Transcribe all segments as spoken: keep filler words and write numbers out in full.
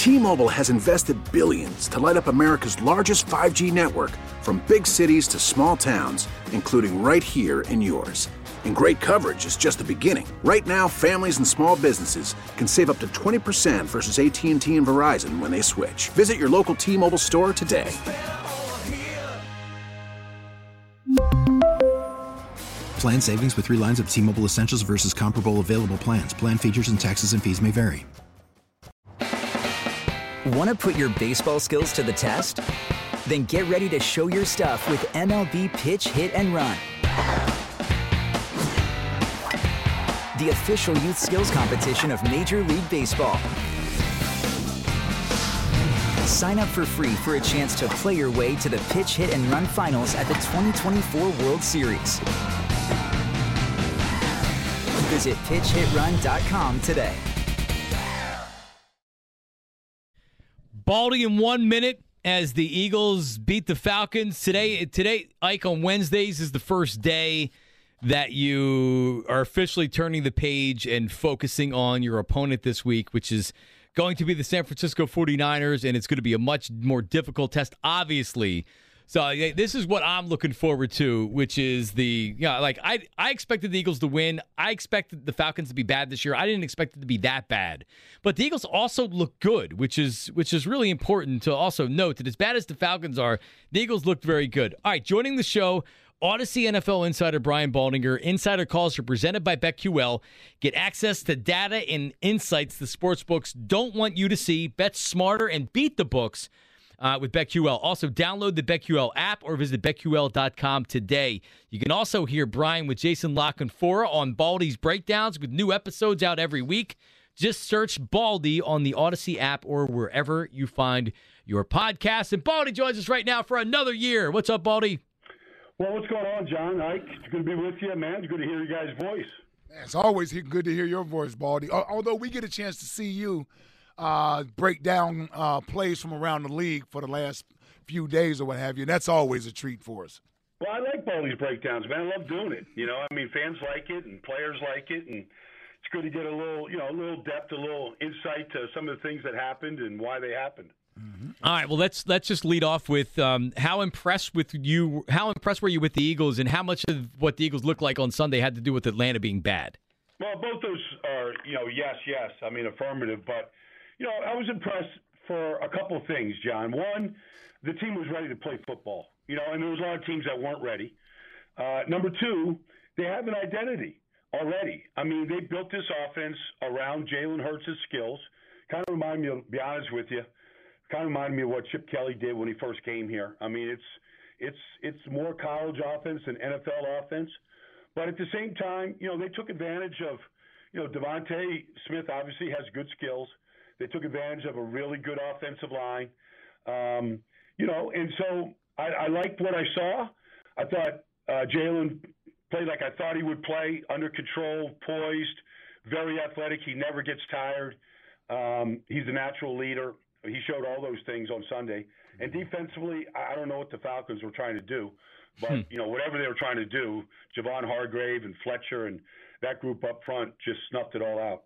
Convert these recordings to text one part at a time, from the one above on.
T-Mobile has invested billions to light up America's largest five G network, from big cities to small towns, including right here in yours. And great coverage is just the beginning. Right now, families and small businesses can save up to twenty percent versus A T and T and Verizon when they switch. Visit your local T-Mobile store today. Plan savings with three lines of T-Mobile Essentials versus comparable available plans. Plan features and taxes and fees may vary. Want to put your baseball skills to the test? Then get ready to show your stuff with M L B Pitch, Hit, and Run. The official youth skills competition of Major League Baseball. Sign up for free for a chance to play your way to the Pitch, Hit, and Run finals at the twenty twenty-four World Series. Visit pitch hit run dot com today. Baldy in one minute as the Eagles beat the Falcons. Today, today, Ike, on Wednesdays is the first day that you are officially turning the page and focusing on your opponent this week, which is going to be the San Francisco forty-niners, and it's going to be a much more difficult test, obviously. So this is what I'm looking forward to, which is the, you know, like I I expected the Eagles to win. I expected the Falcons to be bad this year. I didn't expect it to be that bad. But the Eagles also look good, which is which is really important to also note that as bad as the Falcons are, the Eagles looked very good. All right, joining the show, Odyssey N F L insider Brian Baldinger. Insider calls are presented by BetQL. Get access to data and insights the sportsbooks don't want you to see. Bet smarter and beat the books uh, with BetQL. Also, download the BetQL app or visit bet Q L dot com today. You can also hear Brian with Jason La Canfora on Baldy's Breakdowns with new episodes out every week. Just search Baldy on the Odyssey app or wherever you find your podcasts. And Baldy joins us right now for another year. What's up, Baldy? Well, what's going on, John? Ike, it's good to be with you, man. It's good to hear your guys' voice. It's always good to hear your voice, Baldy. Although we get a chance to see you uh, break down uh, plays from around the league for the last few days or what have you, and that's always a treat for us. Well, I like Baldy's breakdowns, man. I love doing it. You know, I mean, fans like it and players like it, and it's good to get a little, you know, a little depth, a little insight to some of the things that happened and why they happened. Mm-hmm. All right, well, let's let's just lead off with um, how impressed with you. How impressed were you with the Eagles, and how much of what the Eagles looked like on Sunday had to do with Atlanta being bad? Well, both those are, you know, yes, yes. I mean, affirmative, but you know, I was impressed for a couple of things, John. One, the team was ready to play football. You know, and there was a lot of teams that weren't ready. Uh, number two, they have an identity already. I mean, they built this offense around Jalen Hurts' skills. Kind of remind me, to be honest with you. Kind of reminded me of what Chip Kelly did when he first came here. I mean, it's it's it's more college offense than N F L offense, but at the same time, you know, they took advantage of, you know, Devontae Smith obviously has good skills. They took advantage of a really good offensive line, um, you know, and so I, I liked what I saw. I thought uh, Jalen played like I thought he would play, under control, poised, very athletic. He never gets tired. Um, he's a natural leader. He showed all those things on Sunday. And defensively, I don't know what the Falcons were trying to do. But, hmm. you know, whatever they were trying to do, Javon Hargrave and Fletcher and that group up front just snuffed it all out.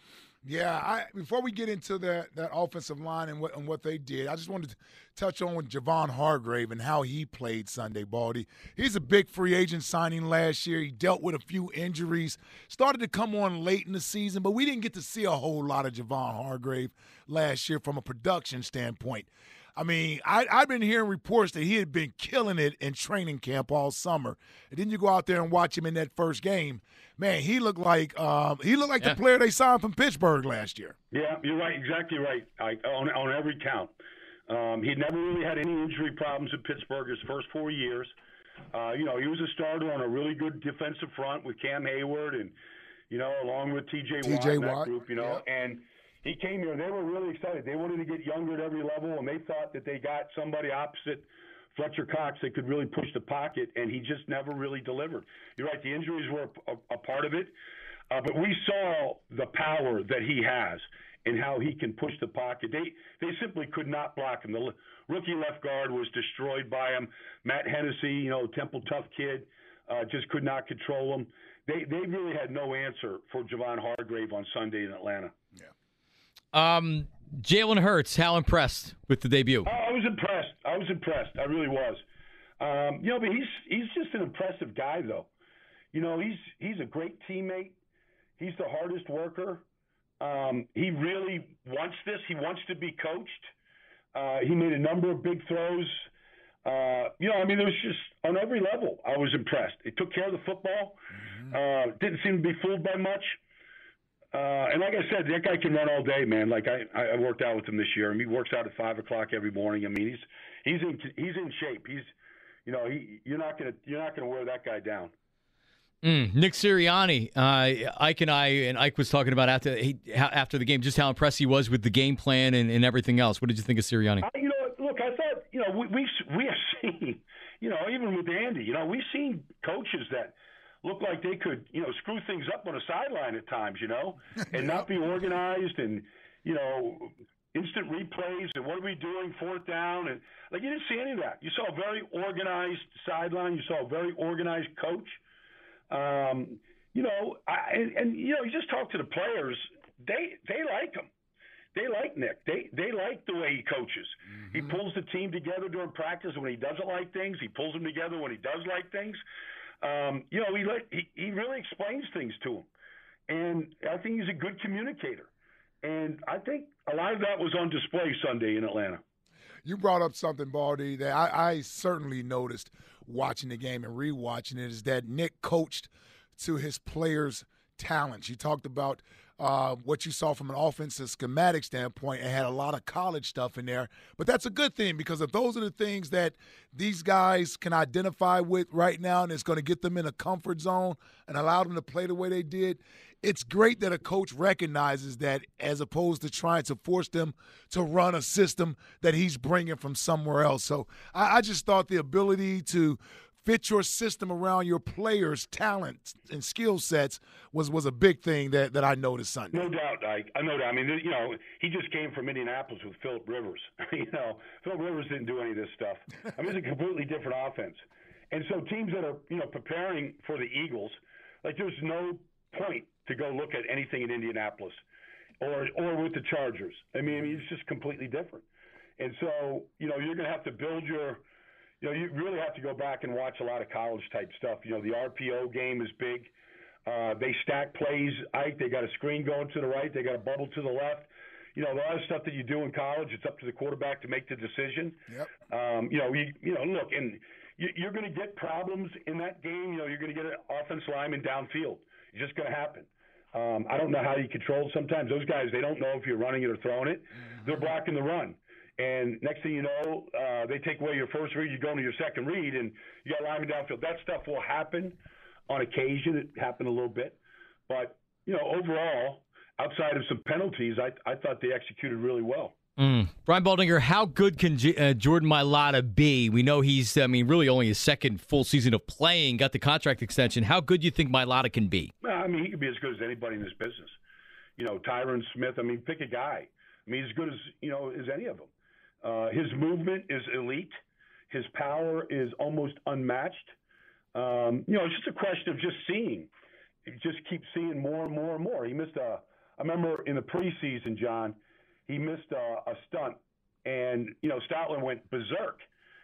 Yeah, I, before we get into that, that offensive line and what and what they did, I just wanted to touch on with Javon Hargrave and how he played Sunday, Baldy. He's a big free agent signing last year. He dealt with a few injuries, started to come on late in the season, but we didn't get to see a whole lot of Javon Hargrave last year from a production standpoint. I mean, I, I've been hearing reports that he had been killing it in training camp all summer. And then you go out there and watch him in that first game. Man, he looked like um, he looked like yeah. the player they signed from Pittsburgh last year. Yeah, you're right, exactly right. I, on on every count, um, he'd never really had any injury problems at Pittsburgh his first four years. Uh, you know, he was a starter on a really good defensive front with Cam Hayward and, you know, along with T J Watt in that Watt. group. You know, yeah. and he came here. They were really excited. They wanted to get younger at every level, and they thought that they got somebody opposite Fletcher Cox that could really push the pocket, and he just never really delivered. You're right, the injuries were a, a part of it, uh, but we saw the power that he has and how he can push the pocket. They they simply could not block him. The l- rookie left guard was destroyed by him. Matt Hennessy, you know, Temple tough kid, uh, just could not control him. They they really had no answer for Javon Hargrave on Sunday in Atlanta. Yeah. Um, Jalen Hurts, how impressed with the debut? Oh, I was impressed. I was impressed. I really was. Um, you know, but he's he's just an impressive guy, though. You know, he's he's a great teammate. He's the hardest worker. Um, he really wants this. He wants to be coached. Uh, he made a number of big throws. Uh, you know, I mean, it was just on every level. I was impressed. He took care of the football. Mm-hmm. Uh, didn't seem to be fooled by much. Uh, and like I said, that guy can run all day, man. Like I, I worked out with him this year. I mean, he works out at five o'clock every morning. I mean, he's he's in he's in shape. He's, you know, he you're not gonna you're not gonna wear that guy down. Mm, Nick Sirianni, uh, Ike and I, and Ike was talking about after he, after the game, just how impressed he was with the game plan and, and everything else. What did you think of Sirianni? Uh, you know, look, I thought, you know, we we we have seen, you know, even with Andy, you know, we've seen coaches that look like they could, you know, screw things up on a sideline at times, you know, and not be organized and, you know, instant replays and what are we doing, fourth down, and like you didn't see any of that. You saw a very organized sideline. You saw a very organized coach. Um, you know, I, and, and you know, you just talk to the players. They they like him. They like Nick. They they like the way he coaches. Mm-hmm. He pulls the team together during practice when he doesn't like things. He pulls them together when he does like things. Um, you know, he, let, he he really explains things to him, and I think he's a good communicator. And I think a lot of that was on display Sunday in Atlanta. You brought up something, Baldy, that I, I certainly noticed watching the game and rewatching it, is that Nick coached to his players' talents. You talked about uh, what you saw from an offensive schematic standpoint and had a lot of college stuff in there. But that's a good thing, because if those are the things that these guys can identify with right now and it's going to get them in a comfort zone and allow them to play the way they did, it's great that a coach recognizes that, as opposed to trying to force them to run a system that he's bringing from somewhere else. So I, I just thought the ability to fit your system around your players' talents and skill sets was, was a big thing that, that I noticed Sunday. No doubt, Ike. I know that. I mean, you know, he just came from Indianapolis with Phillip Rivers. you know, Phillip Rivers didn't do any of this stuff. I mean, it's a completely different offense. And so teams that are, you know, preparing for the Eagles, like there's no point to go look at anything in Indianapolis or or with the Chargers. I mean, I mean, it's just completely different. And so, you know, you're going to have to build your – you know, you really have to go back and watch a lot of college-type stuff. You know, the R P O game is big. Uh, they stack plays. Ike, they got a screen going to the right. They got a bubble to the left. You know, a lot of stuff that you do in college, it's up to the quarterback to make the decision. Yep. Um, you know, you, you know, look, and you, you're going to get problems in that game. You know, you're going to get an offensive lineman downfield. It's just going to happen. Um, I don't know how you control it sometimes. Those guys, they don't know if you're running it or throwing it. Mm-hmm. They're blocking the run. And next thing you know, uh, they take away your first read, you go into your second read, and you got linemen downfield. That stuff will happen on occasion. It happened a little bit. But, you know, overall, outside of some penalties, I, I thought they executed really well. Mm. Brian Baldinger, how good can J- uh, Jordan Mailata be? We know he's, I mean, really only his second full season of playing, got the contract extension. How good do you think Mailata can be? Well, I mean, he could be as good as anybody in this business. You know, Tyron Smith, I mean, pick a guy. I mean, as good as, you know, as any of them. Uh, his movement is elite. His power is almost unmatched. Um, you know, it's just a question of just seeing. You just keep seeing more and more and more. He missed a – I remember in the preseason, John, he missed a, a stunt. And, you know, Stoutland went berserk.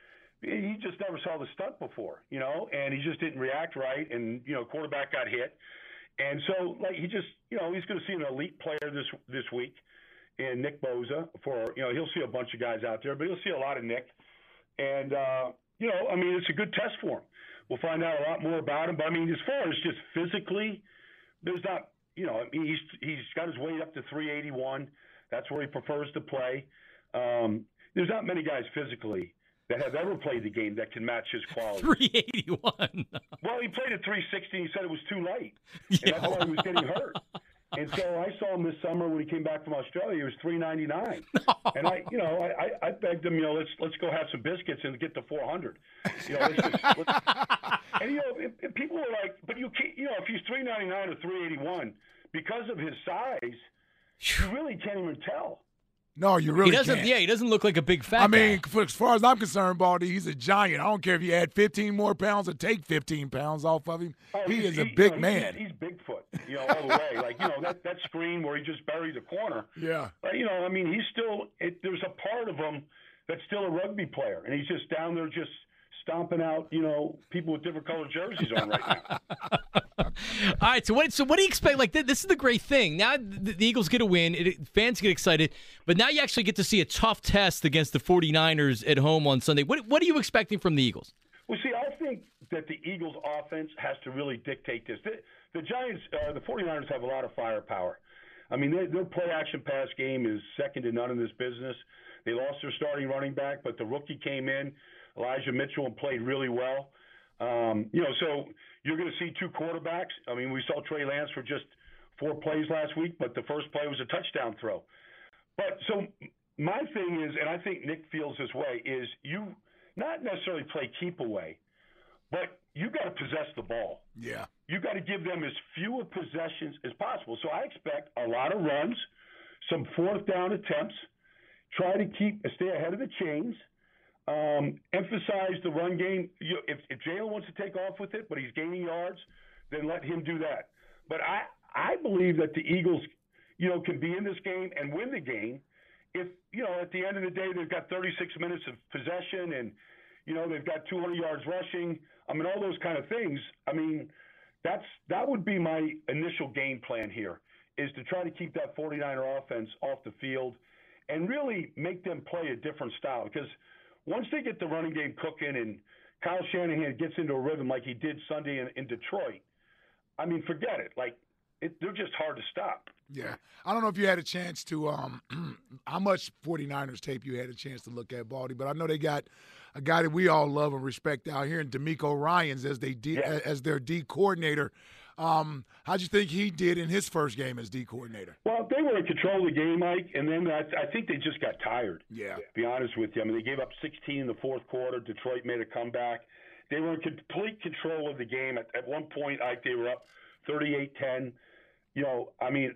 He just never saw the stunt before, you know, and he just didn't react right. And, you know, quarterback got hit. And so, like, he just – you know, he's going to see an elite player this this week. And Nick Bosa, for, you know, he'll see a bunch of guys out there, but he'll see a lot of Nick. And, uh, you know, I mean, it's a good test for him. We'll find out a lot more about him. But, I mean, as far as just physically, there's not, you know, I mean, he's he's got his weight up to three eighty-one. That's where he prefers to play. Um, there's not many guys physically that have ever played the game that can match his quality. three eighty-one. Well, he played at three sixty. He said it was too late. Yeah. And that's why he was getting hurt. And so I saw him this summer when he came back from Australia. He was three ninety-nine, and I, you know, I, I begged him, you know, let's let's go have some biscuits and get to four hundred. You know, let's just, let's, and you know, if, if people were like, but you can't, you know, if he's three ninety-nine or three eighty-one, because of his size, you really can't even tell. No, you really he doesn't. can't. Yeah, he doesn't look like a big fat I mean, guy. for, as far as I'm concerned, Baldy, he's a giant. I don't care if you add fifteen more pounds or take fifteen pounds off of him. Oh, he he's- is a he- big you know, man. He's, he's Bigfoot, you know, all the way. Like, you know, that, that screen where he just buried the corner. Yeah. But, you know, I mean, he's still it, – there's a part of him that's still a rugby player, and he's just down there just stomping out, you know, people with different colored jerseys on right now. All right, so what? So what do you expect? Like th- this is the great thing. Now the, the Eagles get a win, it, fans get excited, but now you actually get to see a tough test against the 49ers at home on Sunday. What What are you expecting from the Eagles? Well, see, I think that the Eagles' offense has to really dictate this. The, the Giants, uh, the 49ers have a lot of firepower. I mean, they, their play-action pass game is second to none in this business. They lost their starting running back, but the rookie came in, Elijah Mitchell, and played really well. Um, you know, so you're going to see two quarterbacks. I mean, we saw Trey Lance for just four plays last week, but the first play was a touchdown throw. But so my thing is, and I think Nick feels this way, is you not necessarily play keep away, but you got to possess the ball. Yeah. You got to give them as fewer possessions as possible. So I expect a lot of runs, some fourth down attempts, try to keep stay ahead of the chains. Um, emphasize the run game. You, if, if Jalen wants to take off with it, but he's gaining yards, then let him do that. But I, I believe that the Eagles, you know, can be in this game and win the game if, you know, at the end of the day they've got thirty-six minutes of possession and, you know, they've got two hundred yards rushing. I mean, all those kind of things. I mean, that's that would be my initial game plan here, is to try to keep that 49er offense off the field and really make them play a different style. Because once they get the running game cooking and Kyle Shanahan gets into a rhythm like he did Sunday in, in Detroit, I mean, forget it. Like, it, they're just hard to stop. Yeah. I don't know if you had a chance to um, – how much 49ers tape you had a chance to look at, Baldy, but I know they got a guy that we all love and respect out here in D'Amico Ryans as they D, Yeah. as their D coordinator. Um, how'd you think he did in his first game as D coordinator? Well, they were in control of the game, Mike, and then I, I think they just got tired. Yeah. To be honest with you. I mean, they gave up sixteen in the fourth quarter. Detroit made a comeback. They were in complete control of the game. At, at one point, I, they were up thirty-eight ten. You know, I mean,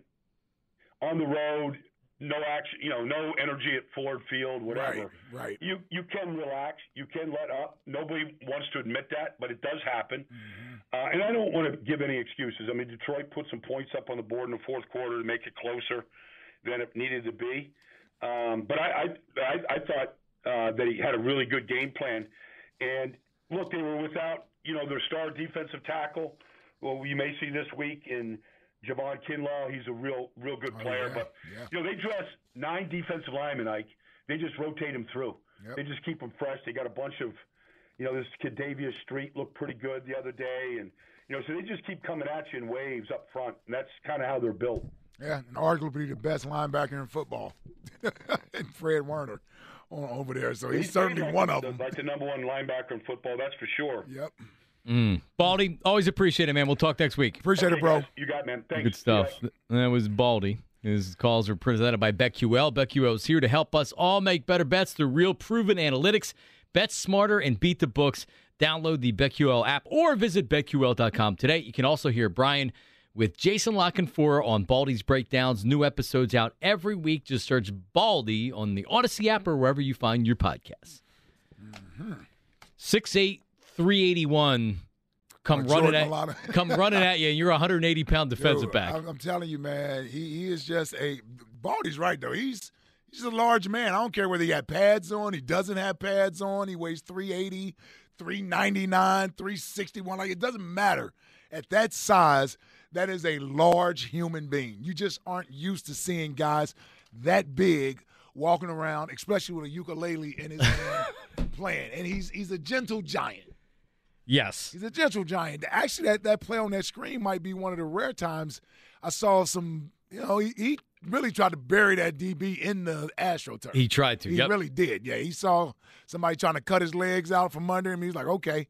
on the road, no action, you know, no energy at Ford Field, whatever. Right, right. You you can relax. You can let up. Nobody wants to admit that, but it does happen. Mm-hmm. Uh, and I don't want to give any excuses. I mean, Detroit put some points up on the board in the fourth quarter to make it closer than it needed to be. Um, but I, I, I, I thought uh, that he had a really good game plan. And, look, they were without, you know, their star defensive tackle. Well, you may see this week in Javon Kinlaw. He's a real, real good Oh, player. yeah, But, yeah. you know, they dress nine defensive linemen, Ike. They just rotate them through. Yep. They just keep them fresh. They got a bunch of, you know, this kid Davius Street looked pretty good the other day. And, you know, so they just keep coming at you in waves up front. And that's kind of how they're built. Yeah, and arguably the best linebacker in football, and Fred Warner on, over there. So he's, certainly like one the, of them. Like the number one linebacker in football, that's for sure. Yep. Mm. Baldy, always appreciate it, man. We'll talk next week. Appreciate Okay, it, bro. guys, you got it, man. Thanks. Good stuff. That was Baldy. His calls are presented by BetQL. BetQL is here to help us all make better bets through real proven analytics. Bet smarter and beat the books. Download the BetQL app or visit bet Q L dot com today. You can also hear Brian with Jason Lockenfor on Baldy's Breakdowns. New episodes out every week. Just search Baldy on the Odyssey app or wherever you find your podcasts. six eight, three eighty-one Come Oh, running Jordan at Mailata. come running at you, and you're a one hundred eighty pound defensive Yo, back. I'm, I'm telling you, man, he, he is just a – Baldy's right, though. He's he's a large man. I don't care whether he got pads on, he doesn't have pads on. He weighs three eighty, three ninety-nine, three sixty-one. Like, it doesn't matter. At that size, that is a large human being. You just aren't used to seeing guys that big walking around, especially with a ukulele in his hand playing. And he's he's a gentle giant. Yes. He's a gentle giant. Actually, that, that play on that screen might be one of the rare times I saw some, you know, he, he really tried to bury that D B in the AstroTurf. He tried to. He Yep. really did. Yeah, he saw somebody trying to cut his legs out from under him. He's like, okay,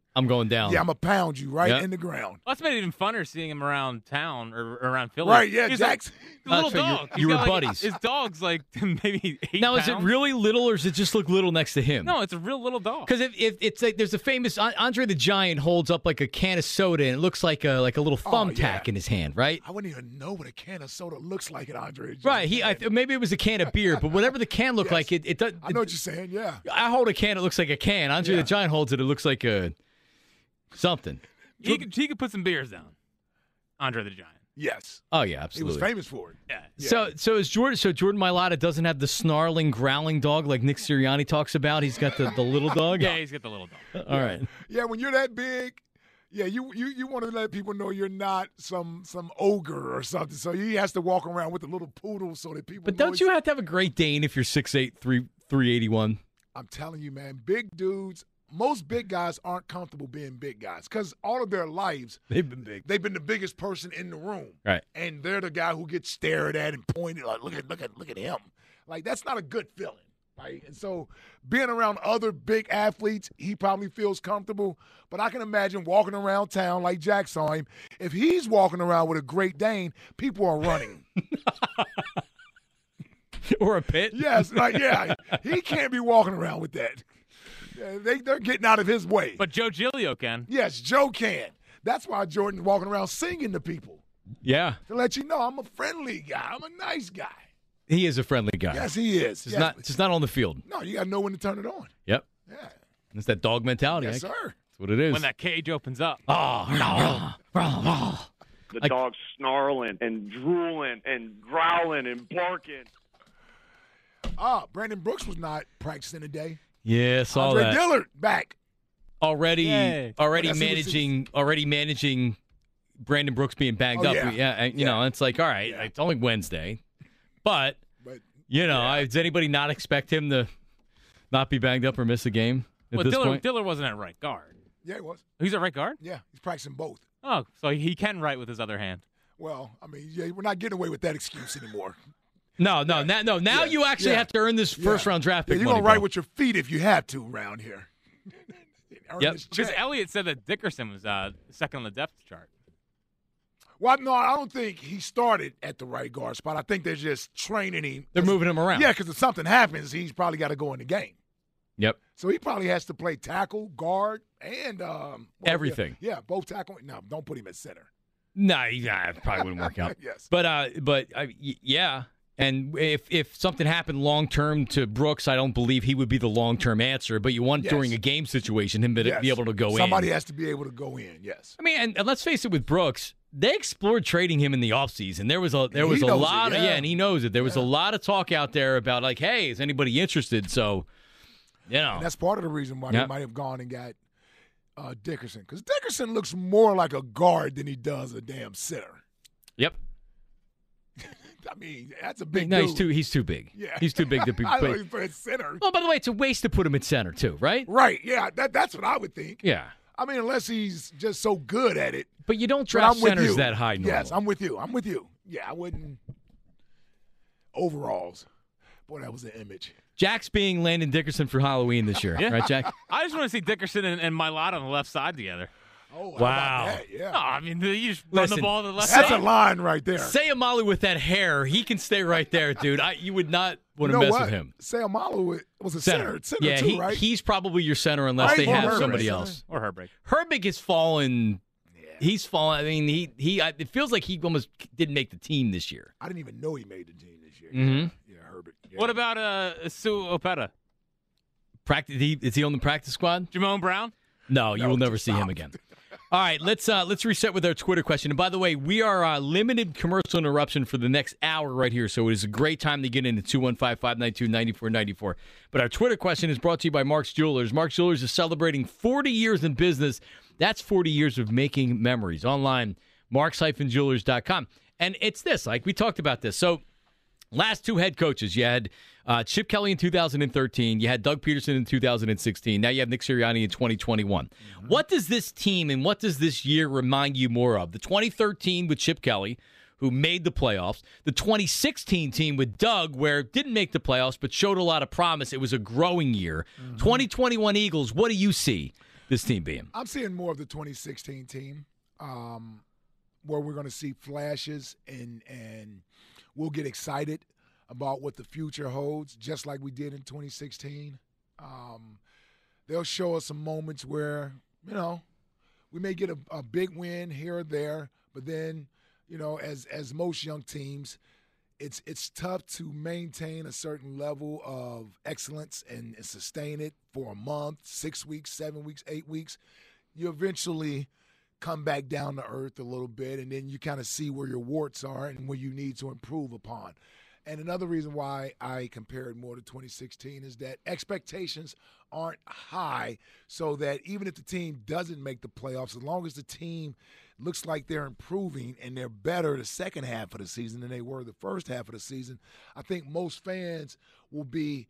I'm going down. Yeah, I'm going to pound you right Yep. in the ground. Well, that's made it even funner seeing him around town or around Philly. Right, yeah, He's Jackson. Like, a little That's right, dog. you- He's you were got, like, buddies. His dog's like maybe eight Now, is it pounds. really little, or does it just look little next to him? No, it's a real little dog. Because if, if it's like there's a famous Andre the Giant holds up like a can of soda and it looks like a like a little Oh, thumbtack yeah. in his hand, right? I wouldn't even know what a can of soda looks like at Andre. Right. He I, maybe it was a can of beer, but whatever the can looked Yes. like, it it does. I know what you're saying, yeah. I hold a can, it looks like a can. Andre Yeah. the Giant holds it, it looks like a something. He could, he could put some beers down. Andre the Giant. Yes. Oh yeah, He absolutely. was famous for it. Yeah. So so is Jordan so Jordan Mailata doesn't have the snarling, growling dog like Nick Sirianni talks about. He's got the, the little dog. Yeah, he's got the little dog. All right. Yeah, when you're that big, yeah, you you, you want to let people know you're not some some ogre or something. So he has to walk around with a little poodle so that people But know don't he's- you have to have a Great Dane if you're six eight, three eighty-one? I'm telling you, man, big dudes, most big guys aren't comfortable being big guys because all of their lives, They've been big. they've been the biggest person in the room. Right. And they're the guy who gets stared at and pointed like, look at look at look at him. Like that's not a good feeling. Right. And so being around other big athletes, he probably feels comfortable. But I can imagine walking around town like Jack saw him. If he's walking around with a Great Dane, people are running. Or a pit. Yes, like yeah. He can't be walking around with that. Yeah, They they're getting out of his way. But Joe Giglio can. Yes, Joe can. That's why Jordan's walking around singing to people Yeah. to let you know I'm a friendly guy. I'm a nice guy. He is a friendly guy. Yes, he is. Just Yes. not just not on the field. No, you got to know when to turn it on. Yep. Yeah. It's that dog mentality. Yes, I- sir. That's what it is. When that cage opens up. Oh, The I- dog's snarling and drooling and growling and barking. Ah, Brandon Brooks was not practicing today. yeah, saw Andre that. Dillard back. Already, Yay. already Well, that's- managing, already managing Brandon Brooks being banged Oh, up. yeah. Yeah, and, you Yeah. know, it's like, all right, Yeah. it's only Wednesday, but But you know, does anybody not expect him to not be banged up or miss a game at Well, this Diller, point? Diller wasn't at right guard. yeah, he was. He's at right guard? Yeah, he's practicing both. Oh, so he can write with his other hand. Well, I mean, yeah, we're not getting away with that excuse anymore. No, no, na- no. Now Yeah. you actually Yeah. have to earn this Yeah. first round draft Yeah, pick you're money. gonna write bro. with your feet if you have to around here. Earn Yep. this Because check. Elliott said that Dickerson was uh, second on the depth chart. Well, no, I don't think he started at the right guard spot. I think they're just training him. They're moving him around. Yeah, because if something happens, he's probably got to go in the game. Yep. So he probably has to play tackle, guard, and um, well, Everything. Yeah, yeah, both tackle. No, don't put him at center. Nah, nah, it probably wouldn't work out. Yes. But uh, but uh, y- yeah, and if if something happened long term to Brooks, I don't believe he would be the long term answer. But you want Yes. during a game situation him to Yes. be able to go Somebody in. has to be able to go in. Yes. I mean, and, and let's face it, with Brooks, they explored trading him in the offseason. There was a there He was a knows it, lot of yeah. yeah, and he knows it. There was a lot of talk out there about like, hey, is anybody interested? So, you know, And that's part of the reason why Yeah. they might have gone and got uh, Dickerson, because Dickerson looks more like a guard than he does a damn center. yep. I mean, that's a big No, dude. he's too he's too big. Yeah. He's too big to be. I know But, he's for center. well, by the way, it's a waste to put him at center too, right? Right? Yeah, that, that's what I would think. Yeah. I mean, unless he's just so good at it. But you don't But draft I'm with centers you. that high. Normal. Yes, I'm with you. I'm with you. Yeah, I wouldn't. Overalls. Boy, that was an image. Jack's being Landon Dickerson for Halloween this year, right, Jack? I just want to see Dickerson and, and Mailata on the left side together. Oh, how Wow. about that? Yeah. No, I mean, you just run Listen, the ball to the left That's a side. line right there. Say Amalu with that hair, he can stay right there, dude. I, you would not want you to know mess what? with him. Sayamalu was a Center, center. Center, yeah, too, he, right? he's probably your center unless Right, they or have Herbig. somebody Center. else. Or Herbig. Herbig has fallen. He's fallen. I mean, he he. I- It feels like he almost didn't make the team this year. I didn't even know he made the team this year. Mhm. Yeah, Herbert. Yeah. What about uh, Sue Opeta? Practice. He, is he on the practice squad? Jamone Brown? No, you No, will never just see him stop. again. All right, let's uh, let's reset with our Twitter question. And by the way, we are uh, limited commercial interruption for the next hour right here, so it is a great time to get into two one five, five nine two, nine four nine four. But our Twitter question is brought to you by Mark's Jewelers. Mark's Jewelers is celebrating forty years in business. That's forty years of making memories. Online, marks dash jewelers dot com. And it's this, like we talked about this. So last two head coaches, you had uh, Chip Kelly in two thousand thirteen. You had Doug Peterson in two thousand sixteen. Now you have Nick Sirianni in twenty twenty-one. Mm-hmm. What does this team and what does this year remind you more of? The twenty thirteen with Chip Kelly, who made the playoffs. The twenty sixteen team with Doug, where it didn't make the playoffs but showed a lot of promise. It was a growing year. Mm-hmm. twenty twenty-one Eagles, what do you see? this team being? I'm seeing more of the twenty sixteen team, um, where we're going to see flashes and and we'll get excited about what the future holds, just like we did in twenty sixteen. Um, they'll show us some moments where, you know, we may get a, a big win here or there, but then, you know, as as most young teams, it's it's tough to maintain a certain level of excellence and, and sustain it for a month, six weeks, seven weeks, eight weeks. You eventually come back down to earth a little bit, and then you kind of see where your warts are and where you need to improve upon. And another reason why I compared more to twenty sixteen is that expectations aren't high, so that even if the team doesn't make the playoffs, as long as the team looks like they're improving and they're better the second half of the season than they were the first half of the season, I think most fans will be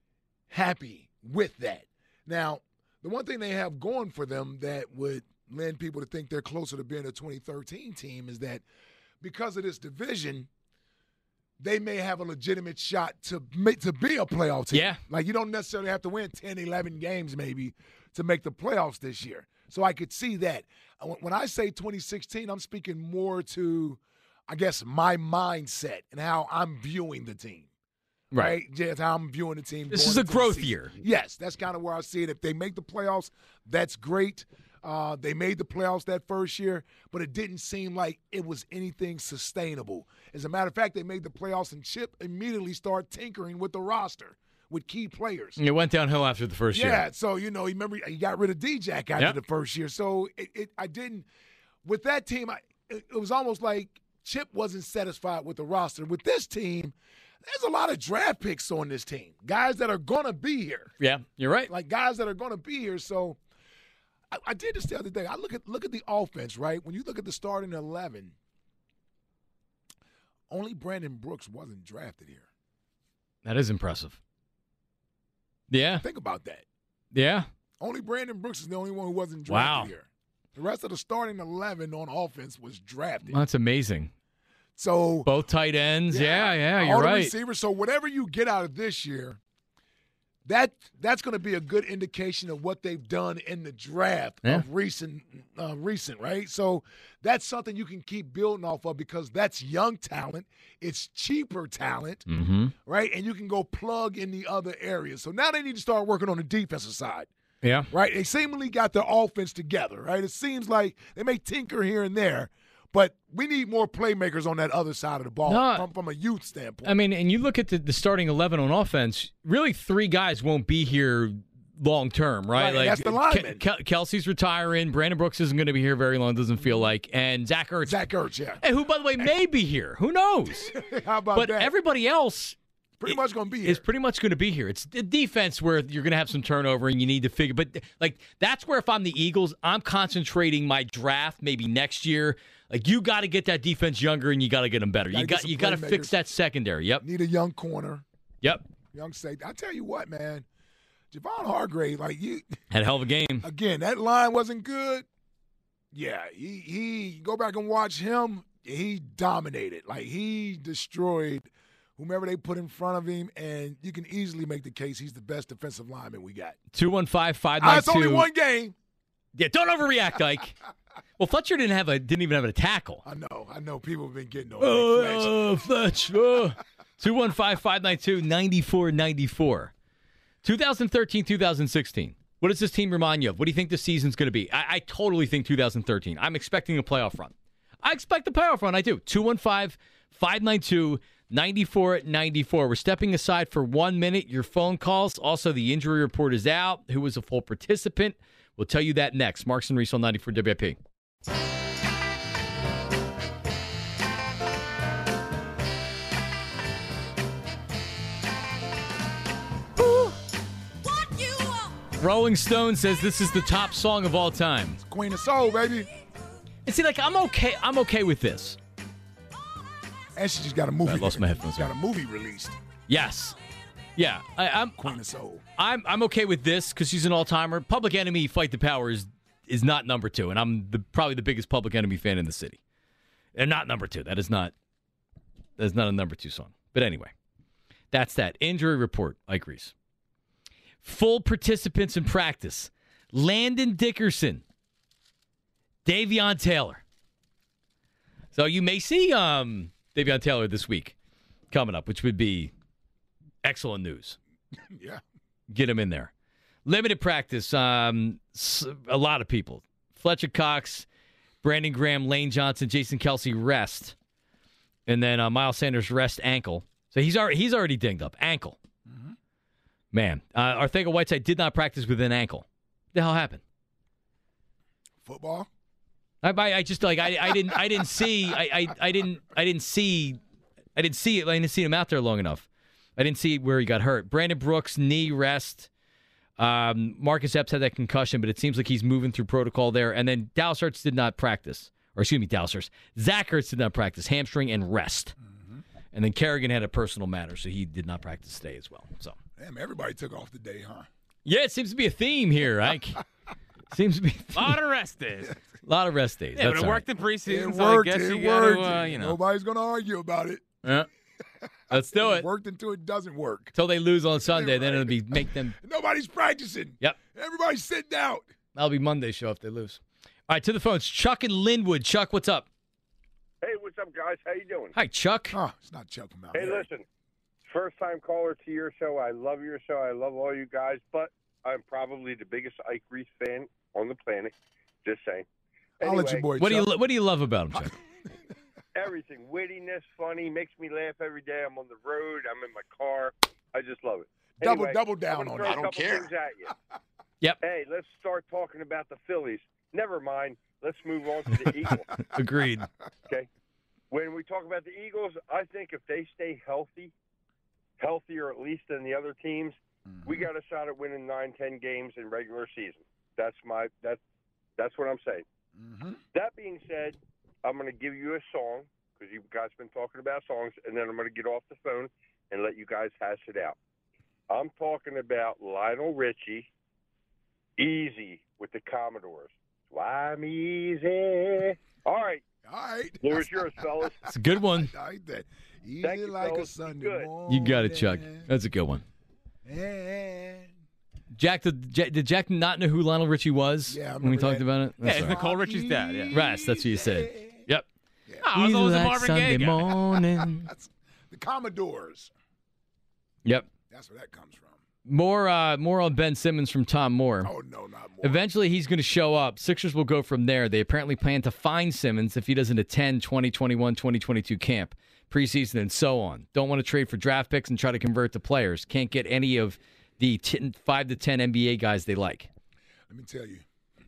happy with that. Now, the one thing they have going for them that would lend people to think they're closer to being a twenty thirteen team is that because of this division, they may have a legitimate shot to make, to be a playoff team. Yeah. Like, you don't necessarily have to win ten, eleven games maybe to make the playoffs this year. So I could see that. When I say twenty sixteen, I'm speaking more to, I guess, my mindset and how I'm viewing the team. Right. Right? Just how I'm viewing the team. This going is a into the growth season. year. Yes, that's kind of where I see it. If they make the playoffs, that's great. Uh, they made the playoffs that first year, but it didn't seem like it was anything sustainable. As a matter of fact, they made the playoffs, and Chip immediately started tinkering with the roster, with key players. It went downhill after the first yeah, year. Yeah, so, you know, you remember he got rid of D-Jack after Yep. the first year. So it, it, I didn't – with that team, I, it, it was almost like Chip wasn't satisfied with the roster. With this team, there's a lot of draft picks on this team, guys that are going to be here. Yeah, you're right. Like guys that are going to be here. So I, I did this the other day. I look at look at the offense, right? When you look at the starting eleven, only Brandon Brooks wasn't drafted here. That is impressive. Yeah. Think about that. Yeah. Only Brandon Brooks is the only one who wasn't Wow. drafted here. The rest of the starting eleven on offense was drafted. Well, that's amazing. So Both tight ends. Yeah, yeah, all you're the right. receivers. So whatever you get out of this year, that that's going to be a good indication of what they've done in the draft Yeah. of recent, uh, recent, right? So that's something you can keep building off of because that's young talent. It's cheaper talent, Mm-hmm. right? And you can go plug in the other areas. So now they need to start working on the defensive side. Yeah. Right? They seemingly got their offense together, right? It seems like they may tinker here and there, but we need more playmakers on that other side of the ball No. from, from a youth standpoint. I mean, and you look at the, the starting eleven on offense, really three guys won't be here long term, right? Right, that's the linemen. Ke- Ke- Kelsey's retiring. Brandon Brooks isn't going to be here very long, doesn't feel like. And Zach Ertz. Zach Ertz, yeah. And who, by the way, may be here. Who knows? How about But that? everybody else Pretty much going to be here. is pretty much going to be here. It's the defense where you're going to have some turnover and you need to figure. But, like, that's where if I'm the Eagles, I'm concentrating my draft maybe next year. Like, you got to get that defense younger and you got to get them better. Gotta You get got some you got to playmakers. fix that secondary. Yep. Need a young corner, Yep. young safety. I tell you what, man, Javon Hargrave, like you, Had a hell of a game. again, that line wasn't good. Yeah, he he go back and watch him. He dominated. Like he destroyed whomever they put in front of him, and you can easily make the case he's the best defensive lineman we got. two one five, five Ah, nine it's only two. one game. Yeah, don't overreact, Ike. Well, Fletcher didn't have a didn't even have a tackle. I know, I know. People have been getting on that. Fletcher. Oh, Fletch. Oh. two one five, five nine two, nine four nine four. twenty thirteen, twenty sixteen. What does this team remind you of? What do you think this season's going to be? I, I totally think two thousand thirteen. I'm expecting a playoff run. I expect a playoff run. I do. two one five, five nine two, nine four nine four. We're stepping aside for one minute. Your phone calls. Also, the injury report is out. Who was a full participant? We'll tell you that next. Marks and Reese on ninety-four W I P. Rolling Stone says this is the top song of all time. Queen of Soul, baby. And see, like, I'm okay. I'm okay with this. And she just got a movie. I lost my headphones. Got a movie released. Yes. Yeah. I, I'm. Queen of Soul. I'm. I'm okay with this because she's an all-timer. Public Enemy, Fight the Power is is not number two, and I'm the, probably the biggest Public Enemy fan in the city. And not number two. That is not. That is not a number two song. But anyway, that's that injury report. Ike Reese. Full participants in practice. Landon Dickerson, Davion Taylor. So you may see um, Davion Taylor this week coming up, which would be excellent news. Yeah. Get him in there. Limited practice, um, a lot of people. Fletcher Cox, Brandon Graham, Lane Johnson, Jason Kelsey rest. And then uh, Miles Sanders rest ankle. So he's already, he's already dinged up. Ankle. Mm-hmm. Man, uh, Arthega Whiteside did not practice with an ankle. What the hell happened? Football? I, I just like I, I didn't I didn't see I, I, I didn't I didn't see I didn't see it I didn't see him out there long enough. I didn't see where he got hurt. Brandon Brooks knee rest. Um, Marcus Epps had that concussion, but it seems like he's moving through protocol there. And then Dallas Hurts did not practice, or excuse me, Dallas Hurts. Zach Ertz did not practice, hamstring and rest. Mm-hmm. And then Kerrigan had a personal matter, so he did not practice today as well. So damn, everybody took off today, huh? Yeah, it seems to be a theme here, Ike. Seems to be a lot of rest days. A lot of rest days. Yeah, That's but it worked right. in preseason, it so worked, I guess it you worked. gotta, uh, you know. Nobody's going to argue about it. Yeah. Let's do it. It worked until it doesn't work. Until they lose on Sunday, Right. then it'll be make them. Nobody's practicing. Yep. Everybody's sitting out. That'll be Monday's show if they lose. All right, to the phones. Chuck in Linwood. Chuck, what's up? Hey, what's up, guys? How you doing? Hi, Chuck. Oh, it's not Chuck from out Hey, there. listen. First time caller to your show. I love your show. I love all you guys, but I'm probably the biggest Ike Reese fan on the planet. Just saying. I'll Anyway, let you boy What do Chuck. you What do you love about him, Chuck? everything. Wittiness, funny, makes me laugh every day. I'm on the road. I'm in my car. I just love it. Double- Anyway, double I'm down gonna on throw it. a I don't couple care. things at you. Yep. Hey, let's start talking about the Phillies. Never mind. Let's move on to the Eagles. Agreed. Okay. When we talk about the Eagles, I think if they stay healthy, healthier at least than the other teams, mm-hmm. we got a shot at winning nine, ten games in regular season. That's my that's that's what I'm saying. Mm-hmm. That being said, I'm going to give you a song because you guys been talking about songs, and then I'm going to get off the phone and let you guys hash it out. I'm talking about Lionel Richie, "Easy" with the Commodores. Fly me easy. All right. All right. Floor's yours, fellas. It's a good one. I like that. Easy Thank you, like fellas. a Sunday Good. morning. You got it, Chuck. That's a good one. And Jack, did, Jack, did Jack not know who Lionel Richie was Yeah, I when we remember talked that. about it? Yeah, That's it's all right. Nicole Richie's dad. Yeah. Rest, that's what you said. Yep. Oh, I was Easy always a like Marvin Sunday Gaye guy. morning. That's the Commodores. Yep. That's where that comes from. More, uh, more on Ben Simmons from Tom Moore. Oh, no, not more. Eventually, he's going to show up. Sixers will go from there. They apparently plan to fine Simmons if he doesn't attend twenty twenty-one twenty twenty-two camp, preseason, and so on. Don't want to trade for draft picks and try to convert to players. Can't get any of the ten, five to ten N B A guys they like. Let me tell you.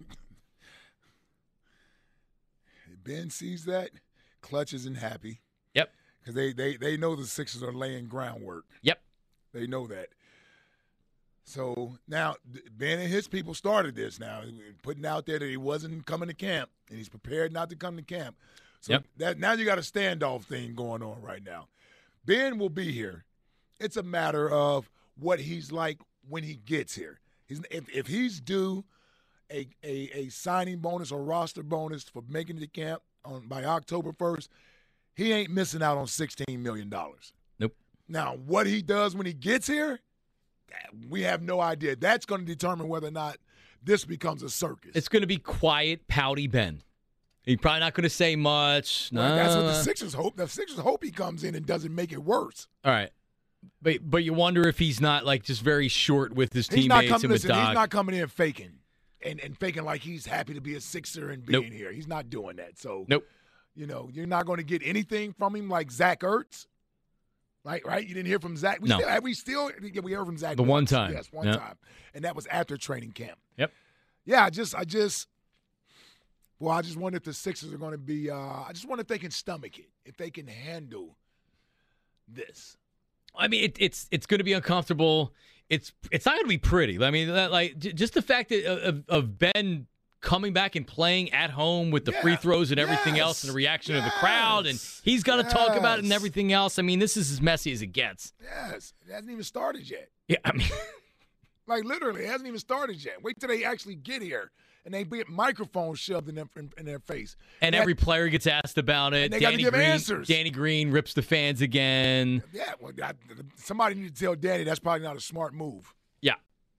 Ben sees that, Clutch isn't happy. Yep. Because they, they, they know the Sixers are laying groundwork. Yep. They know that. So now Ben and his people started this now, putting out there that he wasn't coming to camp, and he's prepared not to come to camp. So Yep. that now you got a standoff thing going on right now. Ben will be here. It's a matter of what he's like when he gets here. He's, if, if he's due a, a, a signing bonus or roster bonus for making it to camp on by October first, he ain't missing out on sixteen million dollars. Nope. Now, what he does when he gets here, we have no idea. That's going to determine whether or not this becomes a circus. It's going to be quiet, pouty Ben. He's probably not going to say much. Well, that's what the Nah. Sixers hope. The Sixers hope he comes in and doesn't make it worse. All right. But but you wonder if he's not like just very short with his He's not teammates coming. and with Listen, he's Doc. not coming in faking and, and faking like he's happy to be a Sixer and being Nope. here. He's not doing that. So Nope. You know, you're not going to get anything from him like Zach Ertz. Right, right. You didn't hear from Zach. We No. still, have we still yeah, we heard from Zach The one once. time. Yes, one Yeah. time, and that was after training camp. Yep. Yeah, I just, I just, well, I just wonder if the Sixers are going to be. Uh, I just wonder if they can stomach it, if they can handle this. I mean, it, it's it's going to be uncomfortable. It's it's not going to be pretty. I mean, that, like j- just the fact that of, of Ben coming back and playing at home with the Yeah. free throws and everything Yes. else, and the reaction of the Yes. crowd, and he's got to talk about it and Yes. everything else. I mean, this is as messy as it gets. Yes, it hasn't even started yet. Yeah, I mean, Like literally, it hasn't even started yet. Wait till they actually get here and they get microphones shoved in their in, in their face. and That- every player gets asked about it. And they gotta Danny give Green, answers. Danny Green rips the fans again. Yeah, well, I, somebody need to tell Danny that's probably not a smart move. Yeah,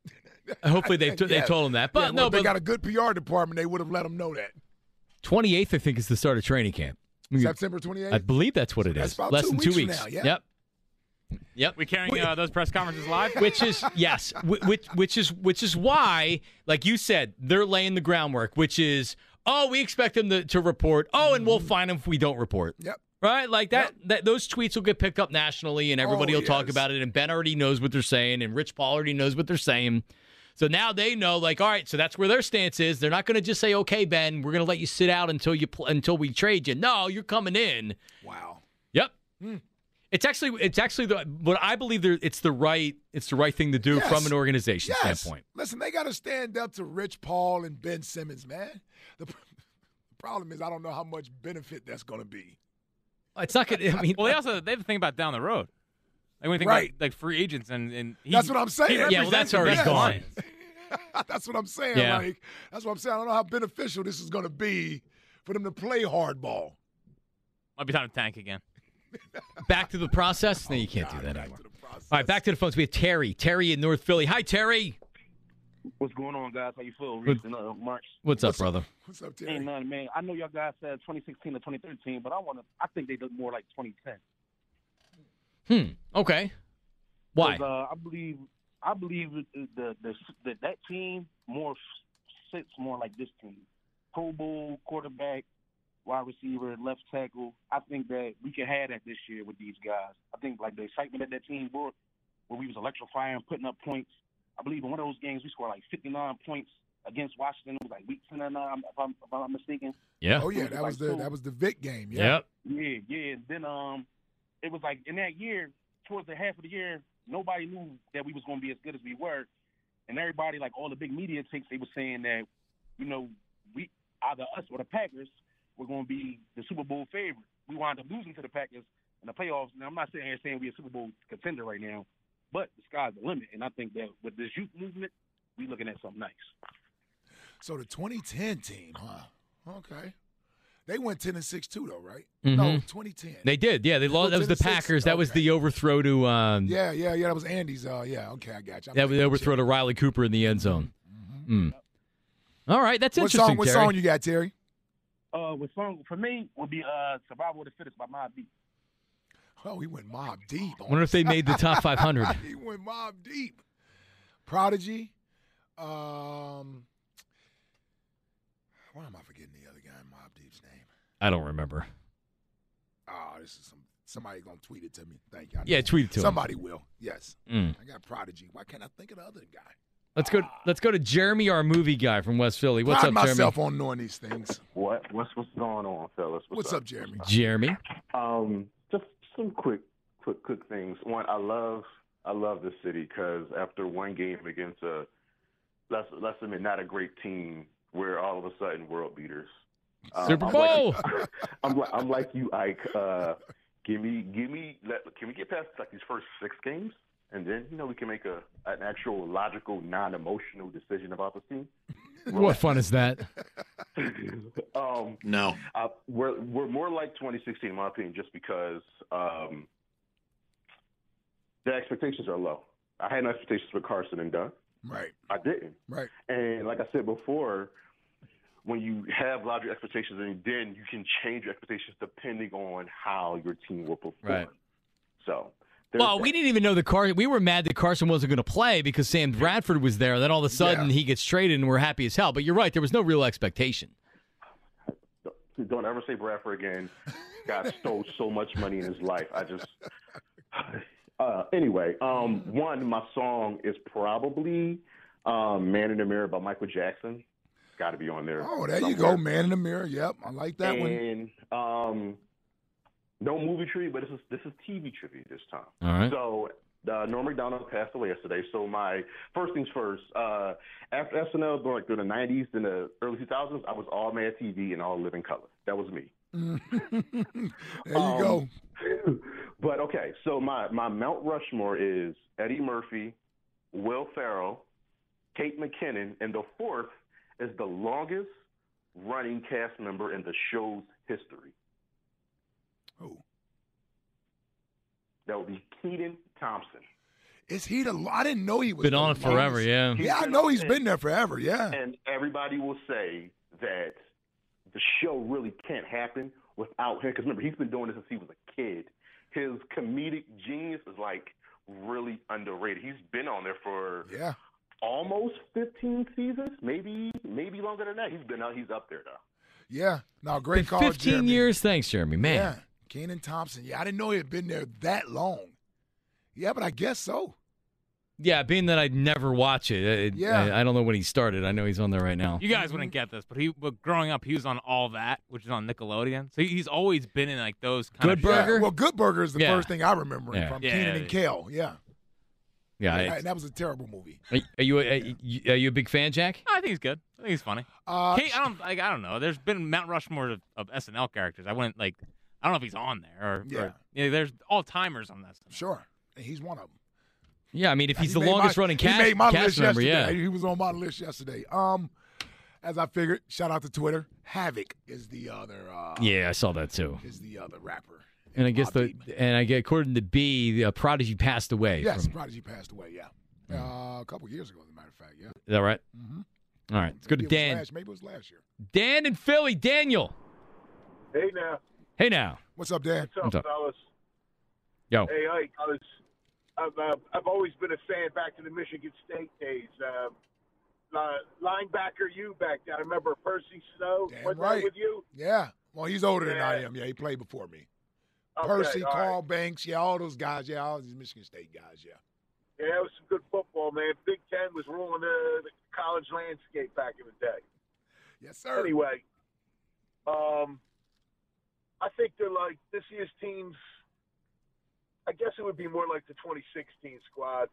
Hopefully they t- Yeah. they told him that. But Yeah, well, no, if they but got a good P R department, they would have let them know that. twenty-eighth, I think, is the start of training camp. September twenty-eighth? I believe that's what it That's is. about Less two than two weeks weeks. from now, yeah. Yep. Yep. We carrying uh, those press conferences live? Which is yes, wh- which which is which is why, like you said, they're laying the groundwork. Which is, oh, we expect them to, to report. Oh, and we'll fine them if we don't report. Yep. Right, like that. Yep. That those tweets will get picked up nationally, and everybody Oh, will talk yes. about it. And Ben already knows what they're saying, and Rich Paul already knows what they're saying. So now they know, like, all right, so that's where their stance is. They're not going to just say, okay, Ben, we're going to let you sit out until you pl- until we trade you. No, you're coming in. Wow. Yep. Hmm. It's actually it's actually the what I believe there it's the right it's the right thing to do Yes. from an organization Yes. standpoint. Listen, they got to stand up to Rich Paul and Ben Simmons, man. The, the problem is I don't know how much benefit that's going to be. It's not going to, I mean, Well, they also they have to think about down the road. Like when you think Right. about like free agents and, and he, That's what I'm saying. he Yeah, well, that's represents the already best gone. clients. That's what I'm saying. Yeah. Like, that's what I'm saying. I don't know how beneficial this is going to be for them to play hardball. Might be time to tank again. back to the process? No, you can't do God, that back anymore. to the process. All right, back to the phones. We have Terry. Terry in North Philly. Hi, Terry. What's going on, guys? How you feel? Good. Reese and uh, March. What's up, What's up? brother? What's up, Terry? Ain't nothing, man. I know y'all guys said twenty sixteen to twenty thirteen, but I want to. I think they look more like twenty ten. Hmm. Okay. Why? 'Cause, Uh, I believe. I believe the the, the, the that team more sits more like this team. Pro Bowl quarterback, wide receiver, left tackle. I think that we can have that this year with these guys. I think like the excitement that that team brought, where we was electrifying, putting up points. I believe in one of those games we scored like fifty-nine points against Washington. It was like week ten and nine, if I'm, if I'm not mistaken. Yeah. Oh yeah, that was the that was the Vic game. Yeah. Yep. Yeah, yeah. And then um, it was like in that year, towards the half of the year, nobody knew that we was going to be as good as we were, and everybody, like all the big media takes, they were saying that, you know, we either us or the Packers were going to be the Super Bowl favorite. We wound up losing to the Packers in the playoffs. Now I'm not sitting here saying we're a Super Bowl contender right now, but the sky's the limit, and I think that with this youth movement, we looking at something nice. So the twenty ten team, huh? Okay. They went ten and six too, though, right? Mhm. No, twenty ten. They did. Yeah, they lost. That was the ten and six. Packers. That was Okay. the overthrow to. Um, Yeah, yeah, yeah. That was Andy's. Uh, yeah. Okay, I got you. I'm That was the thinking overthrow to Riley Cooper in the end zone. Mm. All right, that's What interesting. song? What Terry. song you got, Terry? Uh, with song for me would be uh, "Survival of the Fittest" by Mobb Deep. Oh, he went Mob Deep. I wonder if they made the top five hundred. He went Mob Deep. Prodigy. Um, why am I forgetting the other guy in Mob Deep's name? I don't remember. Oh, this is some somebody gonna tweet it to me. Thank you. I Yeah, know. tweet it to him. Somebody will. Yes. Mm. I got Prodigy. Why can't I think of the other guy? Let's go. Let's go to Jeremy, our movie guy from West Philly. What's Pride up, Jeremy? myself on knowing these things. What? What's what's going on, fellas? What's up, Jeremy? Jeremy. Um, just some quick, quick, quick things. One, I love, I love this city because after one game against a, let's let's admit, not a great team, we're all of a sudden world beaters. Um, Super I'm Bowl. Like, I'm like I'm like you, Ike. Uh, give me, give me. Let, can we get past like these first six games, and then you know we can make a an actual logical, non-emotional decision about the team. What fun is that? um, No. Uh, we're we're more like twenty sixteen, in my opinion, just because um, the expectations are low. I had no expectations for Carson and Dunn. Right. I didn't. Right. And like I said before, when you have larger expectations, and then you can change your expectations depending on how your team will perform. Right. So. there's Well, that. we didn't even know that Carson. We were mad that Carson wasn't going to play because Sam Bradford was there. And then all of a sudden Yeah. he gets traded, and we're happy as hell. But you're right. There was no real expectation. Don't ever say Bradford again. God stole so much money in his life. I just. Uh, anyway, um, one, my song is probably um, "Man in the Mirror" by Michael Jackson. Got to be on there. Oh, there you somewhere. go, Man in the Mirror. Yep, I like that one. And um, no movie trivia, but this is this is T V trivia this time. All right. So uh, Norm Macdonald passed away yesterday. So my first things first. Uh, after S N L, during like through the nineties and the early two thousands, I was all Mad T V and all Living Color. That was me. there you Um, go. But okay, so my, my Mount Rushmore is Eddie Murphy, Will Ferrell, Kate McKinnon, and the fourth is the longest running cast member in the show's history. Who? That would be Keaton Thompson. Is he the? I didn't know he was Been the on it forever, longest. yeah. Yeah, I know he's been there forever. Yeah. And everybody will say that the show really can't happen without him. Because remember, he's been doing this since he was a kid. His comedic genius is like really underrated. He's been on there for yeah. almost fifteen seasons, maybe maybe longer than that. He's been out. He's up there though. Yeah. No, great Been call, fifteen Jeremy. years. Thanks, Jeremy. Man. Yeah. Kenan Thompson. Yeah, I didn't know he had been there that long. Yeah, but I guess so. Yeah, being that I'd never watch it, it Yeah. I, I don't know when he started. I know he's on there right now. You guys wouldn't get this, but he, but growing up, he was on All That, which is on Nickelodeon. So he's always been in like those kind Good of Burger? Yeah, well, Good Burger is the Yeah. first thing I remember Yeah. from Yeah, Kenan yeah, and yeah. Kel. Yeah. Yeah, Yeah, it's- and that was a terrible movie. Are, are you a, are you- are you a big fan, Jack? I think he's good. I think he's funny. Uh, Kate, I don't like. I don't know. There's been Mount Rushmore of, of S N L characters. I wouldn't like. I don't know if he's on there or Yeah. Or, yeah there's all timers on that stuff. Sure. And he's one of them. Yeah, I mean, if he's He the made longest my, running he cast, made my cast list member, yesterday. yeah. He was on my list yesterday. Um, as I figured, shout out to Twitter. Havoc is the other. Uh, Yeah, I saw that too. Is the other rapper. And I guess Mobb the and I get according to B, the uh, Prodigy passed away. Yes, from- Prodigy passed away. Yeah, uh, a couple years ago, as a matter of fact. Yeah. is that right? Mm-hmm. All right, let's go to Maybe it was Dan. last- maybe it was last year. Dan in Philly. Daniel. Hey now. Hey now. What's up, Dan? What's up, What's up? fellas? Yo. Hey, Ike. I was, I've, uh, I've always been a fan back to the Michigan State days. Um, uh, linebacker, you back then. I remember Percy Snow. Damn Was right. that with you? Yeah. Well, he's older than I Yeah. am. Yeah, he played before me. Okay, Percy, all Carl right. Banks. Yeah, all those guys. Yeah, all these Michigan State guys. Yeah. Yeah, it was some good football, man. Big Ten was ruling the, the college landscape back in the day. Yes, sir. Anyway, um, I think they're like this year's teams. I guess it would be more like the twenty sixteen squad.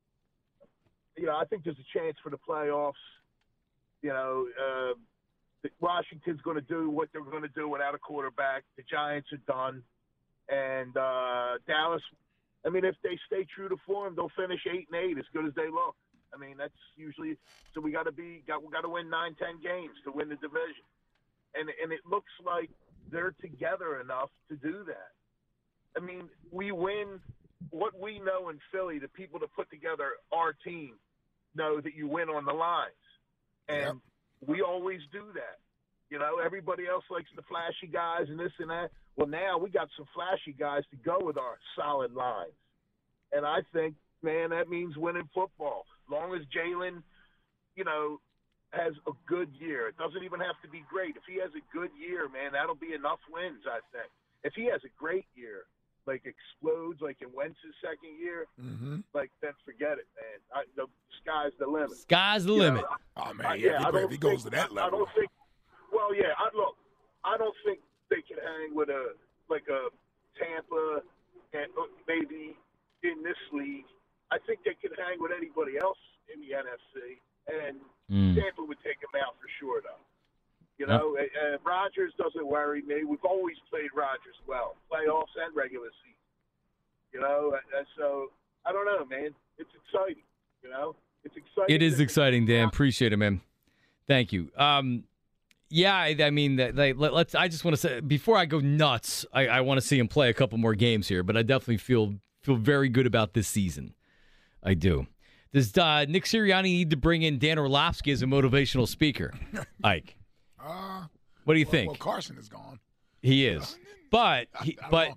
You know, I think there's a chance for the playoffs. You know, uh, the- Washington's going to do what they're going to do without a quarterback. The Giants are done, and uh, Dallas. I mean, if they stay true to form, they'll finish eight and eight, as good as they look. I mean, that's usually so. We got to be got we got to win nine, ten games to win the division, and and it looks like they're together enough to do that. I mean, we win what we know in Philly. The people that put together our team know that you win on the lines, and Yep. we always do that. You know, everybody else likes the flashy guys and this and that. Well, now we got some flashy guys to go with our solid lines, and I think, man, that means winning football. As long as Jalen, you know, has a good year, it doesn't even have to be great. If he has a good year, man, that'll be enough wins, I think. If he has a great year, like explodes, like in Wentz's second year, Mm-hmm. like then forget it, man. I, the sky's the limit. Sky's the You know, limit. Oh man, I- yeah, yeah, if, I he, don't if he goes to think- that I level. don't think. Well, yeah. I, look, I don't think they can hang with a like a Tampa and uh, maybe in this league. I think they can hang with anybody else in the N F C, and Mm. Tampa would take them out for sure, though. You know, uh, uh, Rodgers doesn't worry me. We've always played Rodgers well, playoffs and regular season. You know, uh, uh, so I don't know, man. It's exciting. You know, it's exciting. It is that- exciting, Dan. Appreciate it, man. Thank you. Um, yeah, I, I mean, that- like, let, let's. I just want to say before I go nuts, I, I want to see him play a couple more games here. But I definitely feel feel very good about this season. I do. Does uh, Nick Sirianni need to bring in Dan Orlovsky as a motivational speaker? Ike, Uh, what do you well, think? Well, Carson is gone. He is, but he, but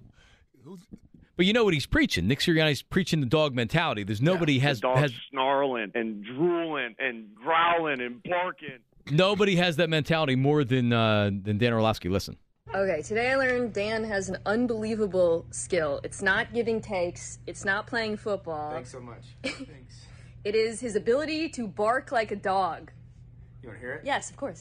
but you know what he's preaching? Nick Sirianni's preaching the dog mentality. There's nobody has the dog's has snarling and drooling and growling and barking. nobody has that mentality more than uh, than Dan Orlovsky. Listen. Okay, today I learned Dan has an unbelievable skill. It's not giving takes, it's not playing football. Thanks so much. Thanks. It is his ability to bark like a dog. You want to hear it? Yes, of course.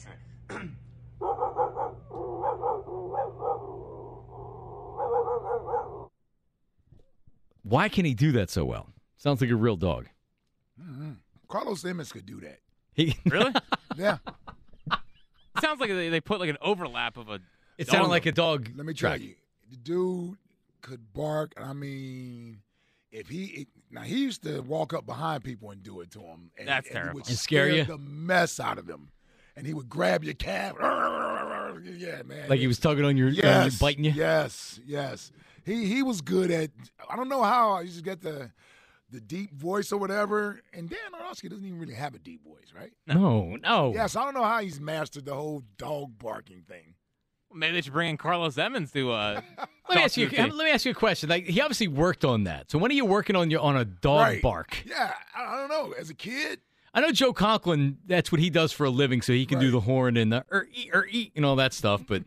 Why can he do that so well? Sounds like a real dog. Mm-hmm. Carlos Emmons could do that. He Really? Yeah. It sounds like they, they put like an overlap of a. It dog. sounded like a dog. Let me tell track. you, the dude could bark. I mean, if he it, now he used to walk up behind people and do it to them. And, That's and terrible. He would And scare you? the mess out of them, and he would grab your calf. Yeah, man. Like he was tugging on your, yes, on your biting you. Yes, yes. He he was good at. I don't know how. He just get the the deep voice or whatever. And Dan Orlovsky doesn't even really have a deep voice, right? No, no. Yes, I don't know how he's mastered the whole dog barking thing. Maybe they should bring in Carlos Emmons to. Uh, let me ask you. Let me ask you a question. Like he obviously worked on that. So when are you working on your on a dog right. bark? Yeah, I, I don't know. As a kid, I know Joe Conklin. That's what he does for a living, so he can right. do the horn and the er eat er eat and all that stuff. But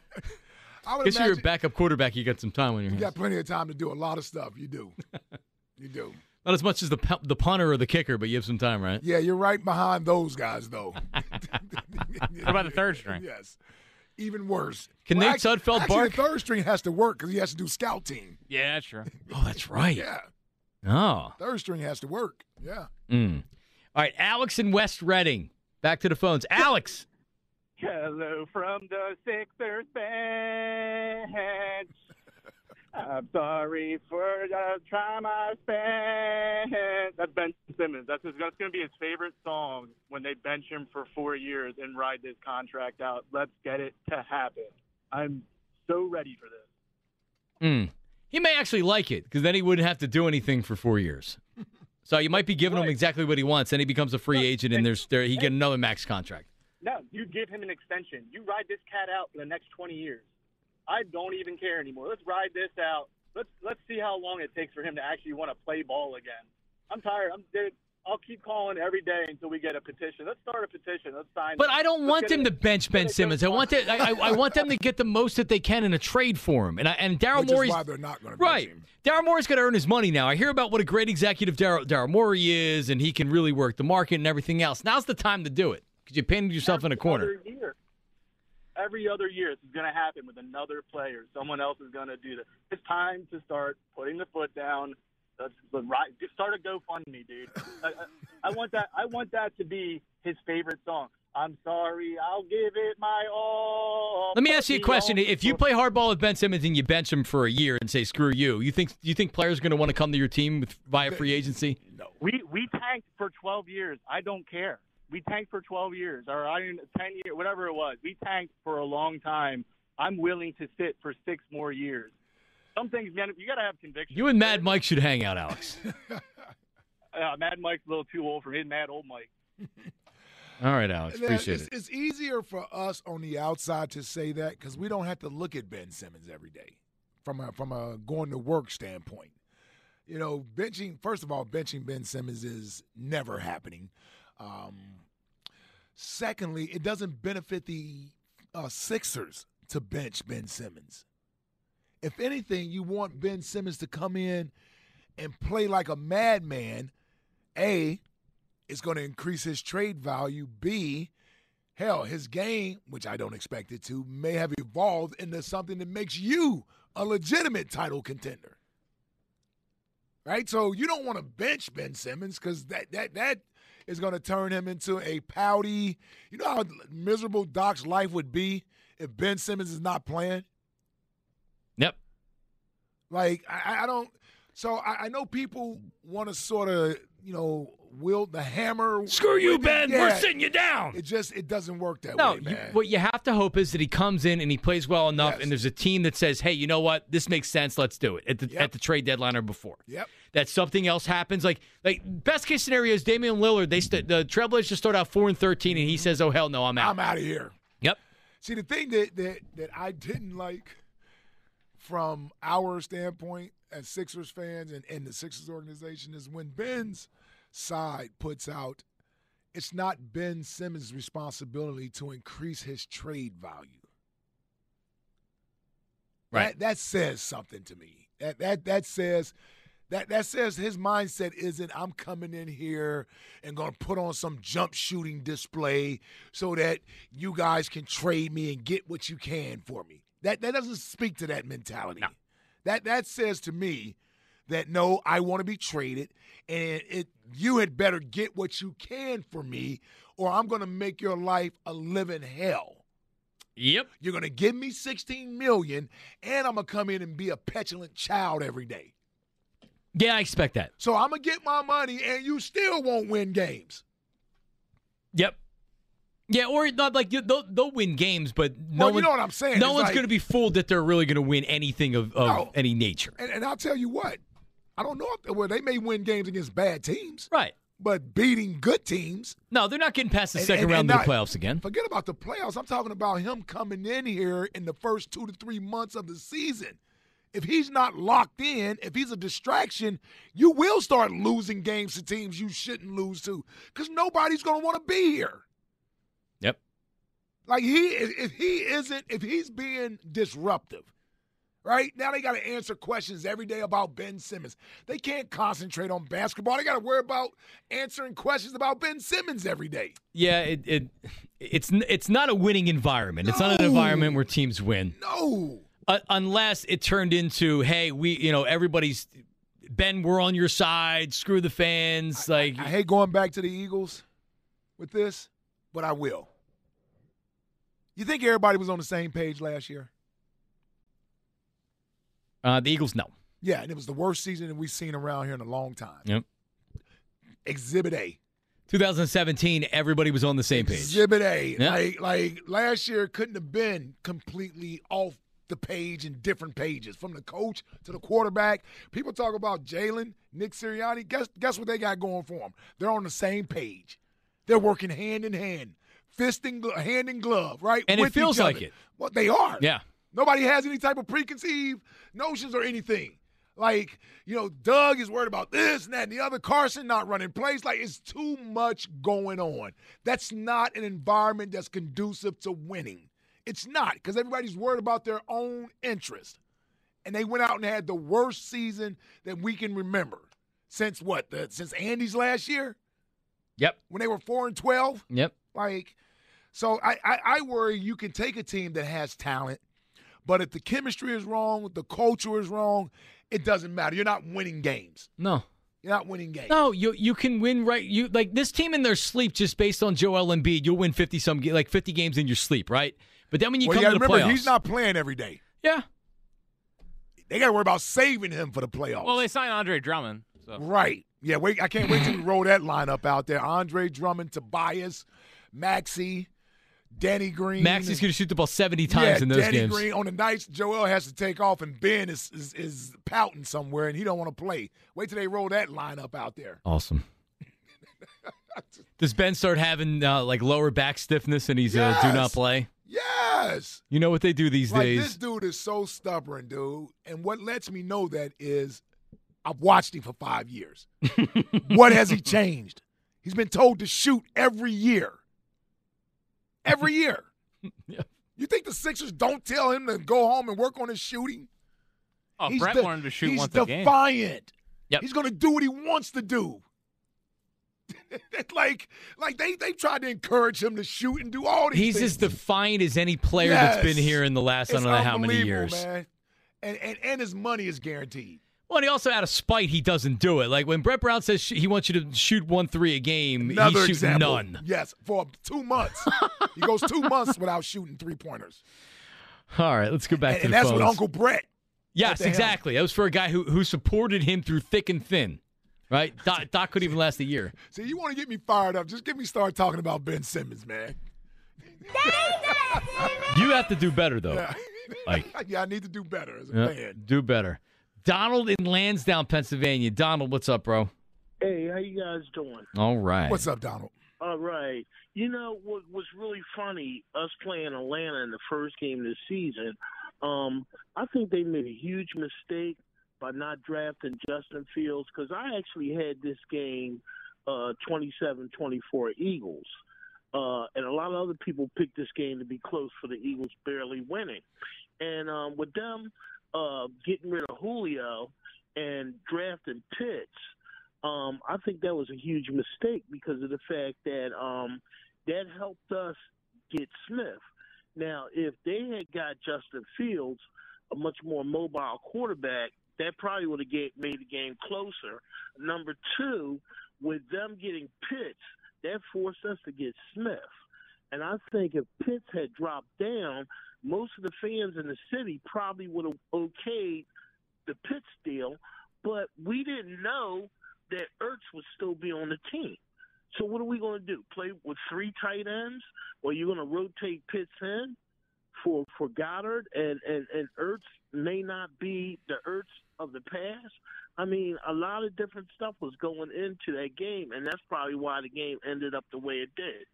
I would guess imagine, you're a backup quarterback. You got some time on your you hands. got plenty of time to do a lot of stuff. You do. You do. Not as much as the the punter or the kicker, but you have some time, right? Yeah, you're right behind those guys, though. What about the third string? Yes. Even worse. Can well, Nate actually, Sudfeld actually, bark? The third string has to work because he has to do scout team. Yeah, that's true. Oh, that's right. Yeah. Oh. Third string has to work. Yeah. Mm. All right, Alex in West Reading. Back to the phones. Alex. Hello from the Sixers bench. I'm sorry for the time I spent. That's Ben Simmons. That's, his, that's going to be his favorite song when they bench him for four years and ride this contract out. Let's get it to happen. I'm so ready for this. Mm. He may actually like it because then he wouldn't have to do anything for four years. So you might be giving right. him exactly what he wants. Then he becomes a free no, agent, and there's there he get another max contract. No, you give him an extension. You ride this cat out for the next twenty years. I don't even care anymore. Let's ride this out. Let's let's see how long it takes for him to actually want to play ball again. I'm tired. I'm dude, I'll keep calling every day until we get a petition. Let's start a petition. Let's sign. But him. I don't Let's want them it. to bench Ben Simmons. I want that. I, I, I want them to get the most that they can in a trade for him. And I, and Daryl Morey. Which is why they're not going to right. bench him. Daryl Morey's got to earn his money now. I hear about what a great executive Daryl Daryl Morey is, and he can really work the market and everything else. Now's the time to do it because you painted yourself every in a corner. Other year. Every other year, this is going to happen with another player. Someone else is going to do this. It's time to start putting the foot down. That's the right. Start a GoFundMe, dude. I, I, I want that. I want that to be his favorite song. I'm sorry, I'll give it my all. Let me ask you a question: if you play hardball with Ben Simmons and you bench him for a year and say "screw you," you think you think players are going to want to come to your team with, via free agency? No. We we tanked for twelve years. I don't care. We tanked for twelve years, or I mean, ten years, whatever it was. We tanked for a long time. I'm willing to sit for six more years. Some things, man, you got to have conviction. You and Mad Mike should hang out, Alex. uh, Mad Mike's a little too old for me. Mad old Mike. All right, Alex. Appreciate it's, it. It's easier for us on the outside to say that because we don't have to look at Ben Simmons every day from a, from a going to work standpoint. You know, benching, first of all, benching Ben Simmons is never happening. Um, secondly, it doesn't benefit the uh, Sixers to bench Ben Simmons. If anything, you want Ben Simmons to come in and play like a madman. A, it's going to increase his trade value. B, hell, his game, which I don't expect it to, may have evolved into something that makes you a legitimate title contender. Right? So you don't want to bench Ben Simmons because that that that is going to turn him into a pouty. You know how miserable Doc's life would be if Ben Simmons is not playing? Yep. Like, I, I don't – so I, I know people want to sort of, you know, wield the hammer. Screw you, Ben. Yeah, We're sitting you down. It just – it doesn't work that no, way, man. You, what you have to hope is that he comes in and he plays well enough, Yes. and there's a team that says, hey, you know what? This makes sense. Let's do it at the, Yep. at the trade deadline or before. Yep. That something else happens. Like, like best case scenario is Damian Lillard. They st- the Trailblazers start out four and thirteen, and he says, "Oh hell no, I'm out. I'm out of here." Yep. See, the thing that that that I didn't like from our standpoint as Sixers fans and, and the Sixers organization is when Ben's side puts out, it's not Ben Simmons' responsibility to increase his trade value. Right. That, that says something to me. That that that says that that says his mindset isn't I'm coming in here and gonna put on some jump shooting display so that you guys can trade me and get what you can for me. That that doesn't speak to that mentality. No. That that says to me that no, I want to be traded, and it you had better get what you can for me, or I'm gonna make your life a living hell. Yep. You're going to give me sixteen million dollars, and I'm going to come in and be a petulant child every day. Yeah, I expect that. So I'm going to get my money, and you still won't win games. Yep. Yeah, or not like they'll, they'll win games, but no well, you one, know what I'm saying. No It's one's like, going to be fooled that they're really going to win anything of, of No. any nature. And, and I'll tell you what, I don't know if well, they may win games against bad teams. Right. But beating good teams. No, they're not getting past the and, second and, round and of the not, playoffs again. Forget about the playoffs. I'm talking about him coming in here in the first two to three months of the season. If he's not locked in, if he's a distraction, you will start losing games to teams you shouldn't lose to because nobody's going to want to be here. Yep. Like he, if he isn't, if he's being disruptive, right? Now they got to answer questions every day about Ben Simmons. They can't concentrate on basketball. They got to worry about answering questions about Ben Simmons every day. Yeah, it, it it's it's not a winning environment. No. It's not an environment where teams win. No. Uh, unless it turned into, hey, we, you know, everybody's, Ben, we're on your side. Screw the fans. I, like I, I hate going back to the Eagles with this, but I will. You think everybody was on the same page last year? Uh, the Eagles, no. Yeah, and it was the worst season that we've seen around here in a long time. Yep. Exhibit A. twenty seventeen, everybody was on the same page. Exhibit A. Yep. Like, like last year couldn't have been completely off the page in different pages, from the coach to the quarterback. People talk about Jalen, Nick Sirianni. Guess guess what they got going for them? They're on the same page. They're working hand in hand, fisting, hand in glove, right? And With it feels each like other. it. Well, they are. Yeah. Nobody has any type of preconceived notions or anything. Like, you know, Doug is worried about this and that and the other. Carson not running plays. Like, it's too much going on. That's not an environment that's conducive to winning. It's not, because everybody's worried about their own interest. And they went out and had the worst season that we can remember. Since what? The, since Andy's last year? Yep. When they were four and twelve? Yep. Like, so I, I, I worry you can take a team that has talent, but if the chemistry is wrong, the culture is wrong, it doesn't matter. You're not winning games. No. You're not winning games. No, you you can win right. You like this team in their sleep just based on Joel Embiid. You'll win fifty some like fifty games in your sleep, right? But then when you well, come you to the remember, playoffs, he's not playing every day. Yeah. They got to worry about saving him for the playoffs. Well, they signed Andre Drummond. So. Right. Yeah, wait. I can't wait till we roll that lineup out there. Andre Drummond, Tobias, Maxey, Danny Green. Maxey's going to shoot the ball seventy times yeah, in those Danny games. Green. On the nights Joel has to take off and Ben is, is, is pouting somewhere and he don't want to play. Wait till they roll that lineup out there. Awesome. Does Ben start having uh, like lower back stiffness and he's yes. uh, do not play? Yes. You know what they do these like, days? This dude is so stubborn, dude. And what lets me know that is I've watched him for five years. What has he changed? He's been told to shoot every year. Every year. Yeah. You think the Sixers don't tell him to go home and work on his shooting? Oh, he's Brett de- learned to shoot he's once a game. He's defiant. Yep. He's going to do what he wants to do. like, like they they tried to encourage him to shoot and do all these He's things. as defiant as any player yes. that's been here in the last I it's don't know how many unbelievable, years. Man. And, and and his money is guaranteed. Well, and he also, out of spite, he doesn't do it. Like when Brett Brown says sh- he wants you to shoot one three a game, Another he shoots example. none. Yes, for two months. He goes two months without shooting three-pointers. All right, let's go back and, to and the that's phones. what Uncle Brett. Yes, exactly. That was for a guy who who supported him through thick and thin. Right? Doc, Doc couldn't even last a year. See, you want to get me fired up, just get me started talking about Ben Simmons, man. You have to do better, though. Yeah, Like, yeah I need to do better as a yeah, fan. do better. Donald in Lansdowne, Pennsylvania. Donald, what's up, bro? Hey, how you guys doing? All right. What's up, Donald? All right. You know what was really funny? Us playing Atlanta in the first game of the season. Um, I think they made a huge mistake by not drafting Justin Fields, because I actually had this game uh, twenty-seven twenty-four Eagles. Uh, and a lot of other people picked this game to be close for the Eagles barely winning. And um, with them uh, getting rid of Julio and drafting Pitts, um, I think that was a huge mistake because of the fact that um, that helped us get Smith. Now, if they had got Justin Fields, a much more mobile quarterback, that probably would have made the game closer. Number two, with them getting Pitts, that forced us to get Smith. And I think if Pitts had dropped down, most of the fans in the city probably would have okayed the Pitts deal, but we didn't know that Ertz would still be on the team. So what are we going to do? Play with three tight ends, or are you going to rotate Pitts in for for Goddard, and, and, and Ertz may not be the Ertz of the past, I mean, a lot of different stuff was going into that game, and that's probably why the game ended up the way it did.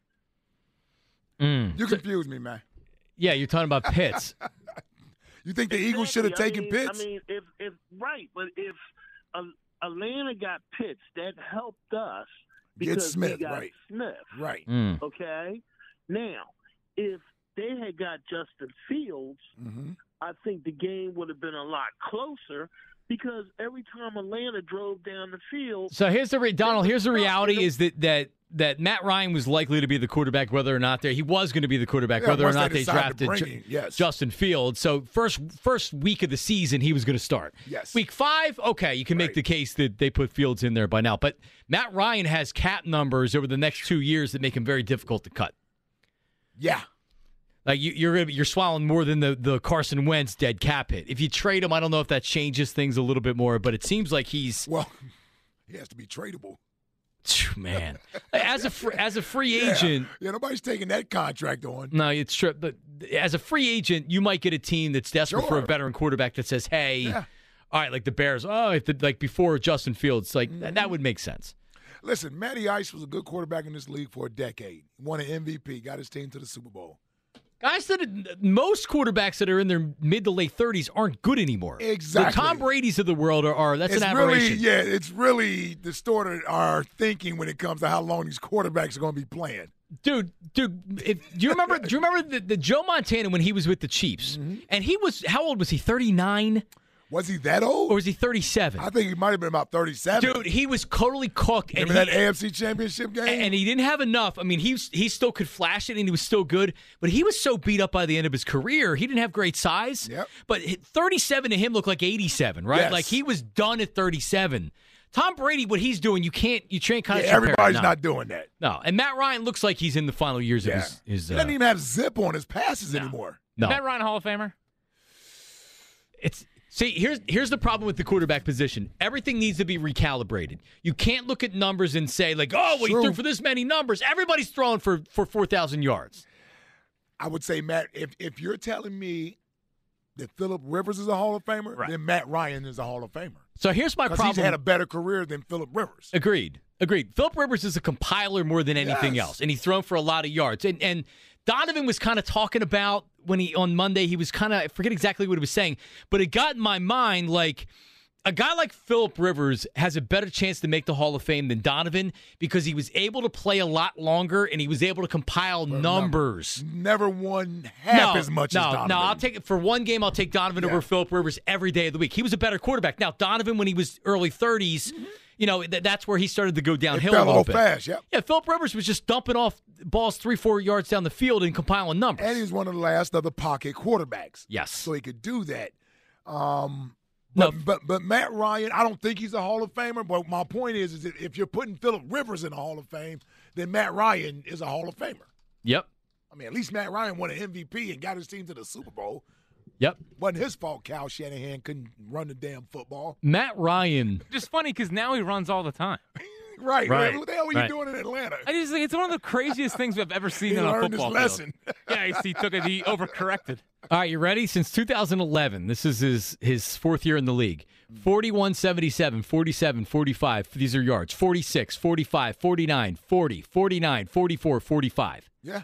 Mm. You confuse me, man. Yeah, you're talking about Pitts. You think the Eagles should have taken I mean, Pitts? I mean, if if right, but if uh, Atlanta got Pitts, that helped us because Get Smith, we got right. Smith. Right. Mm. Okay. Now, if they had got Justin Fields, mm-hmm. I think the game would have been a lot closer because every time Atlanta drove down the field. So here's the re- Donald. Here's the reality: is that that that Matt Ryan was likely to be the quarterback, whether or not there he was going to be the quarterback, Yeah, whether or once not they they decided to drafted bring Ju- him, yes. Justin Fields. So first first week of the season, he was going to start. Yes. Week five, okay, you can make the case that they put Fields in there by now. But Matt Ryan has cap numbers over the next two years that make him very difficult to cut. Yeah. Like you, you're gonna be, you're swallowing more than the, the Carson Wentz dead cap hit. If you trade him, I don't know if that changes things a little bit more, but it seems like he's well, he has to be tradable. Man, as a fr- as a free Yeah. agent, Yeah, nobody's taking that contract on. no, it's true. But as a free agent, you might get a team that's desperate for a Sure. veteran quarterback that says, "Hey, Yeah. all right, like the Bears, oh, if the, like before Justin Fields, like Mm-hmm. that, that would make sense." Listen, Matty Ice was a good quarterback in this league for a decade. Won an M V P, got his team to the Super Bowl. Guys, that most quarterbacks that are in their mid to late thirties aren't good anymore. Exactly. The Tom Brady's of the world are, are that's it's an aberration. really, yeah, it's really distorted our thinking when it comes to how long these quarterbacks are going to be playing. Dude, dude, if, do you remember? do you remember the, the Joe Montana when he was with the Chiefs? Mm-hmm. And he was how old was he? thirty-nine? Was he that old? Or was he thirty-seven? I think he might have been about thirty-seven. Dude, he was totally cooked. And Remember he, that A F C Championship game? And he didn't have enough. I mean, he was, he still could flash it, and he was still good. But he was so beat up by the end of his career, he didn't have great size. Yep. But thirty-seven to him looked like eighty-seven, right? Yes. Like he was done at thirty-seven. Tom Brady, what he's doing, you can't, you can't kind Yeah, of compare. everybody's No. not doing that. No, and Matt Ryan looks like he's in the final years Yeah. of his. his He uh, doesn't even have zip on his passes anymore. no. Matt Ryan Hall of Famer? It's see here's here's the problem with the quarterback position. Everything needs to be recalibrated. You can't look at numbers and say like, oh, well, he True. threw for this many numbers. Everybody's throwing for for four thousand yards. I would say, Matt, if if you're telling me that Phillip Rivers is a Hall of Famer, Right. then Matt Ryan is a Hall of Famer. So here's my Because problem. he's had a better career than Phillip Rivers. Agreed. Agreed. Philip Rivers is a compiler more than anything Yes. else, and he's thrown for a lot of yards. And and Donovan was kind of talking about when he on Monday. He was kind of I forget exactly what he was saying, but it got in my mind like. A guy like Phillip Rivers has a better chance to make the Hall of Fame than Donovan because he was able to play a lot longer and he was able to compile numbers. Never won half no, as much no, as Donovan. No, I'll take it for one game. I'll take Donovan Yeah. over Phillip Rivers every day of the week. He was a better quarterback. Now Donovan, when he was early thirties, you know th- that's where he started to go downhill fell a little off bit. fast, yep. Yeah, Phillip Rivers was just dumping off balls three, four yards down the field and compiling numbers. And he was one of the last of the pocket quarterbacks. Yes. So he could do that. Um, but, No. but but Matt Ryan, I don't think he's a Hall of Famer. But my point is, is that if you're putting Phillip Rivers in the Hall of Fame, then Matt Ryan is a Hall of Famer. Yep. I mean, at least Matt Ryan won an M V P and got his team to the Super Bowl. Yep. Wasn't his fault Kyle Shanahan couldn't run the damn football. Matt Ryan. Just funny because now he runs all the time. Right, Right, right. What the hell were you right. doing in Atlanta? I just think it's one of the craziest things I've ever seen He on a learned his football lesson. field. Yeah, he, he took it. He overcorrected. All right, you ready? Since two thousand eleven, this is his, his fourth year in the league. forty-one, seventy-seven, forty-seven, forty-five. These are yards. forty-six, forty-five, forty-nine, forty, forty-nine, forty-four, forty-five. Yeah.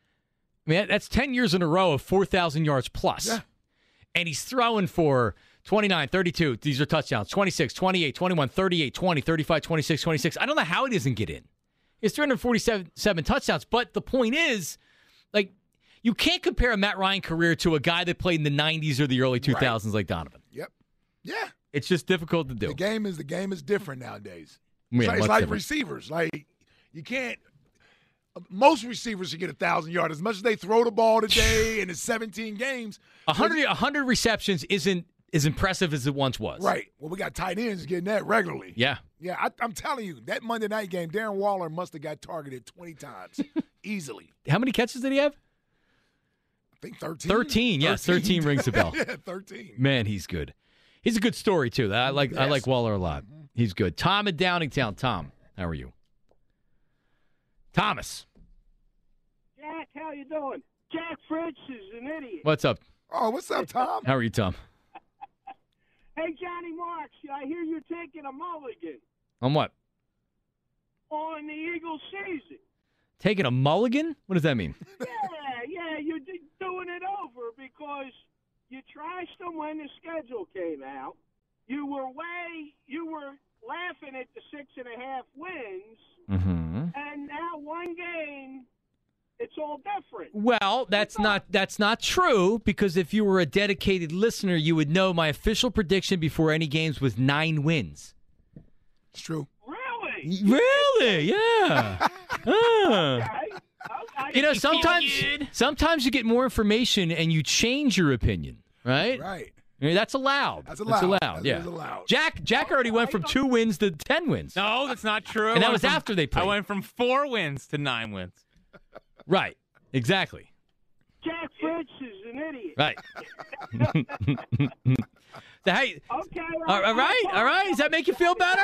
I mean, that's ten years in a row of four thousand yards plus. Yeah. And he's throwing for twenty-nine, thirty-two. These are touchdowns. twenty-six, twenty-eight, twenty-one, thirty-eight, twenty, thirty-five, twenty-six, twenty-six. I don't know how he doesn't get in. He has three hundred forty-seven seven touchdowns. But the point is, like, you can't compare a Matt Ryan career to a guy that played in the nineties or the early two thousands like Donovan. Yep. Yeah. It's just difficult to do. The game is the game is different nowadays. Yeah, it's like, it's much like different. receivers. Like you can't. Most receivers should get a thousand yards as much as they throw the ball today, and it's seventeen games. A hundred, a hundred receptions isn't as impressive as it once was. Right. Well, we got tight ends getting that regularly. Yeah. Yeah, I, I'm telling you, that Monday night game, Darren Waller must have got targeted twenty times easily. How many catches did he have? I think thirteen. Thirteen. Yes, thirteen rings a bell. Yeah, thirteen. Man, he's good. He's a good story too. I like I Yes. like Waller a lot. He's good. Tom in Downingtown. Tom, how are you? Thomas, Jack, how you doing? Jack Fritz is an idiot. what's up? Oh, what's up, Tom? How are you, Tom? Hey, Johnny Marks, I hear you're taking a mulligan On what? on the Eagles season. Taking a mulligan? What does that mean? Yeah, yeah, you're d- doing it over because you trashed them when the schedule came out. You were way, you were laughing at the six and a half wins, Mm-hmm. and now one game, it's all different. Well, that's not that's not true because if you were a dedicated listener, you would know my official prediction before any games was nine wins. It's true. Really? Really? Yeah. Ah. Okay. You know, sometimes sometimes you get more information and you change your opinion, right? Right. I mean, that's allowed. That's allowed. allowed. That yeah. is allowed. Jack Jack already went from two wins to ten wins. No, that's not true. And I that went was from- after they played. I went from four wins to nine wins. Right. Exactly. Jack Fritz is an idiot. Right. So, hey, Okay. all all right, all right. Does that make you feel better?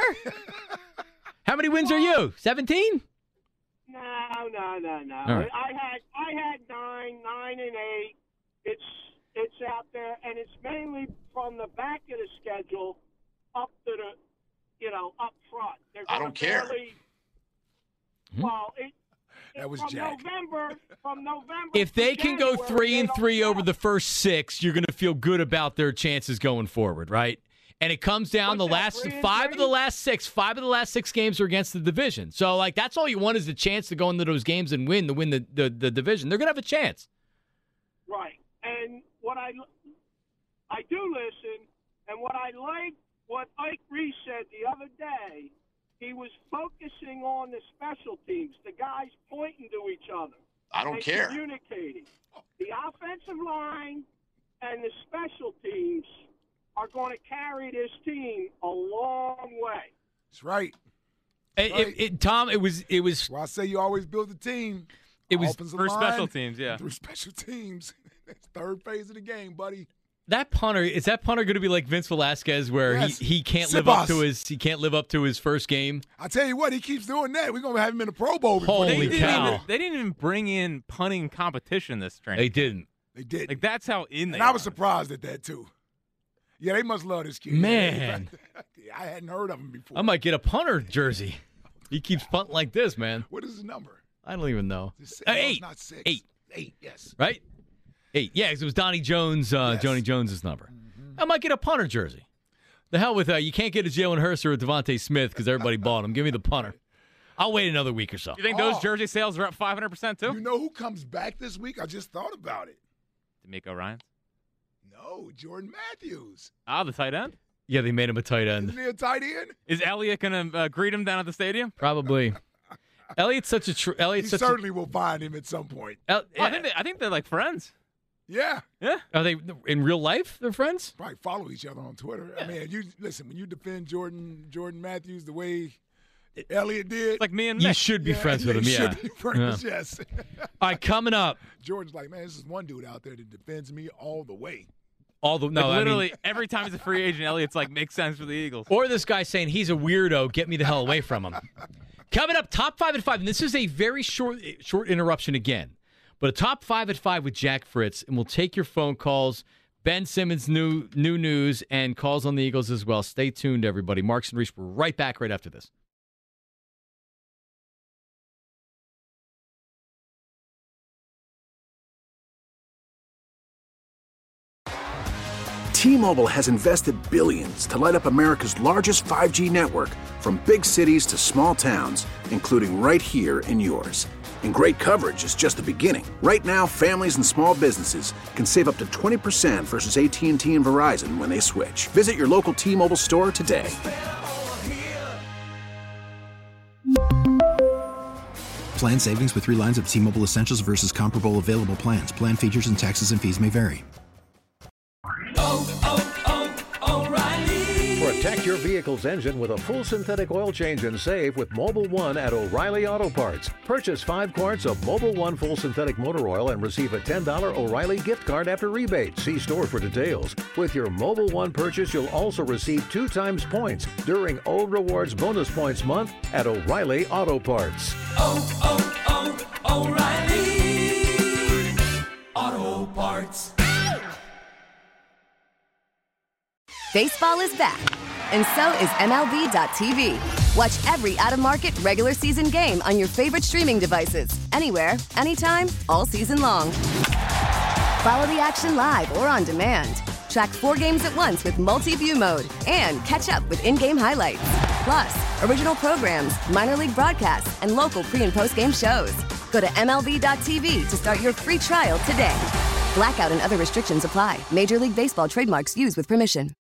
How many wins are you? seventeen? No, no, no, no. All right. I had I had nine, nine and eight. It's it's out there, and it's mainly from the back of the schedule up to the, you know, up front. They're I gonna don't care. barely- Hmm? Well, it, That was from Jack. November, from November. If they to can go January, three they and don't three count. over the first six, you're going to feel good about their chances going forward, right? And it comes down the last three and five of three? the last six. Five of the last six games are against the division. So, like, that's all you want is the chance to go into those games and win, to win the, the, the division. They're going to have a chance. Right. And what I I do listen, and what I like what Ike Reese said the other day, he was focusing on the special teams, the guys pointing to each other. I don't and care. Communicating. The offensive line and the special teams are going to carry this team a long way. That's right. It, it, it, Tom, it was it was. Well, I say you always build a team. It was Offensive for line, special teams, yeah. Through special teams. That's third phase of the game, buddy. That punter is that punter going to be like Vince Velasquez, where Yes. he, he can't Sip live up us. to his he can't live up to his first game. I tell you what, he keeps doing that. We're gonna have him in the Pro Bowl. before Holy they They didn't, cow. even, they didn't even bring in punting competition this training. They didn't. They did. Like that's how in they and I was are. surprised at that too. Yeah, they must love this kid. Man. I hadn't heard of him before. I might get a punter jersey. He keeps punting like this, man. What is his number? I don't even know. Is it Uh, six? No, it's eight. not six. Eight. Eight. Yes. Right? Eight. Yeah, 'cause it was Donnie Jones, uh, Yes. Johnny Jones's number. I might get a punter jersey. The hell with uh, you can't get a Jalen Hurst or a Devontae Smith because everybody bought him. Give me the punter. I'll wait another week or so. You think those Oh. jersey sales are up five hundred percent too? You know who comes back this week? I just thought about it. D'Amico Ryans. No, Jordan Matthews. Ah, the tight end. Yeah, they made him a tight end. Isn't he a tight end? Is Elliott gonna uh, greet him down at the stadium? Probably. Elliot's such a tr- He Elliot's such certainly will find him at some point. a. El- Oh, I think they, I think they're like friends. Yeah. Yeah. Are they in real life? They're friends. Probably follow each other on Twitter. I mean, you listen when you defend Jordan Jordan Matthews the way Elliott did. It's like me and You Mick. should be yeah, friends with you him. Yeah. should be friends, Yeah. yes. All right, coming up. Jordan's like, man, this is one dude out there that defends me all the way. All the no, Like, I mean- literally every time he's a free agent, Elliott's like makes sense for the Eagles. Or this guy saying he's a weirdo. Get me the hell away from him. Coming up, top five at five. And this is a very short short interruption again. But a top five at five with Jack Fritz. And we'll take your phone calls. Ben Simmons' new new news and calls on the Eagles as well. Stay tuned, everybody. Marks and Reese, we're right back right after this. T-Mobile has invested billions to light up America's largest five G network, from big cities to small towns, including right here in yours. And great coverage is just the beginning. Right now, families and small businesses can save up to twenty percent versus A T and T and Verizon when they switch. Visit your local T-Mobile store today. Plan savings with three lines of T-Mobile Essentials versus comparable available plans. Plan features and taxes and fees may vary. Protect your vehicle's engine with a full synthetic oil change and save with Mobile One at O'Reilly Auto Parts. Purchase five quarts of Mobile One full synthetic motor oil and receive a ten dollars O'Reilly gift card after rebate. See store for details. With your Mobile One purchase, you'll also receive two times points during O Rewards Bonus Points Month at O'Reilly Auto Parts. Oh, oh, oh, O'Reilly Auto Parts. Baseball is back, and so is M L B dot T V. Watch every out-of-market, regular season game on your favorite streaming devices, anywhere, anytime, all season long. Follow the action live or on demand. Track four games at once with multi-view mode and catch up with in-game highlights. Plus, original programs, minor league broadcasts, and local pre- and post-game shows. Go to M L B dot T V to start your free trial today. Blackout and other restrictions apply. Major League Baseball trademarks used with permission.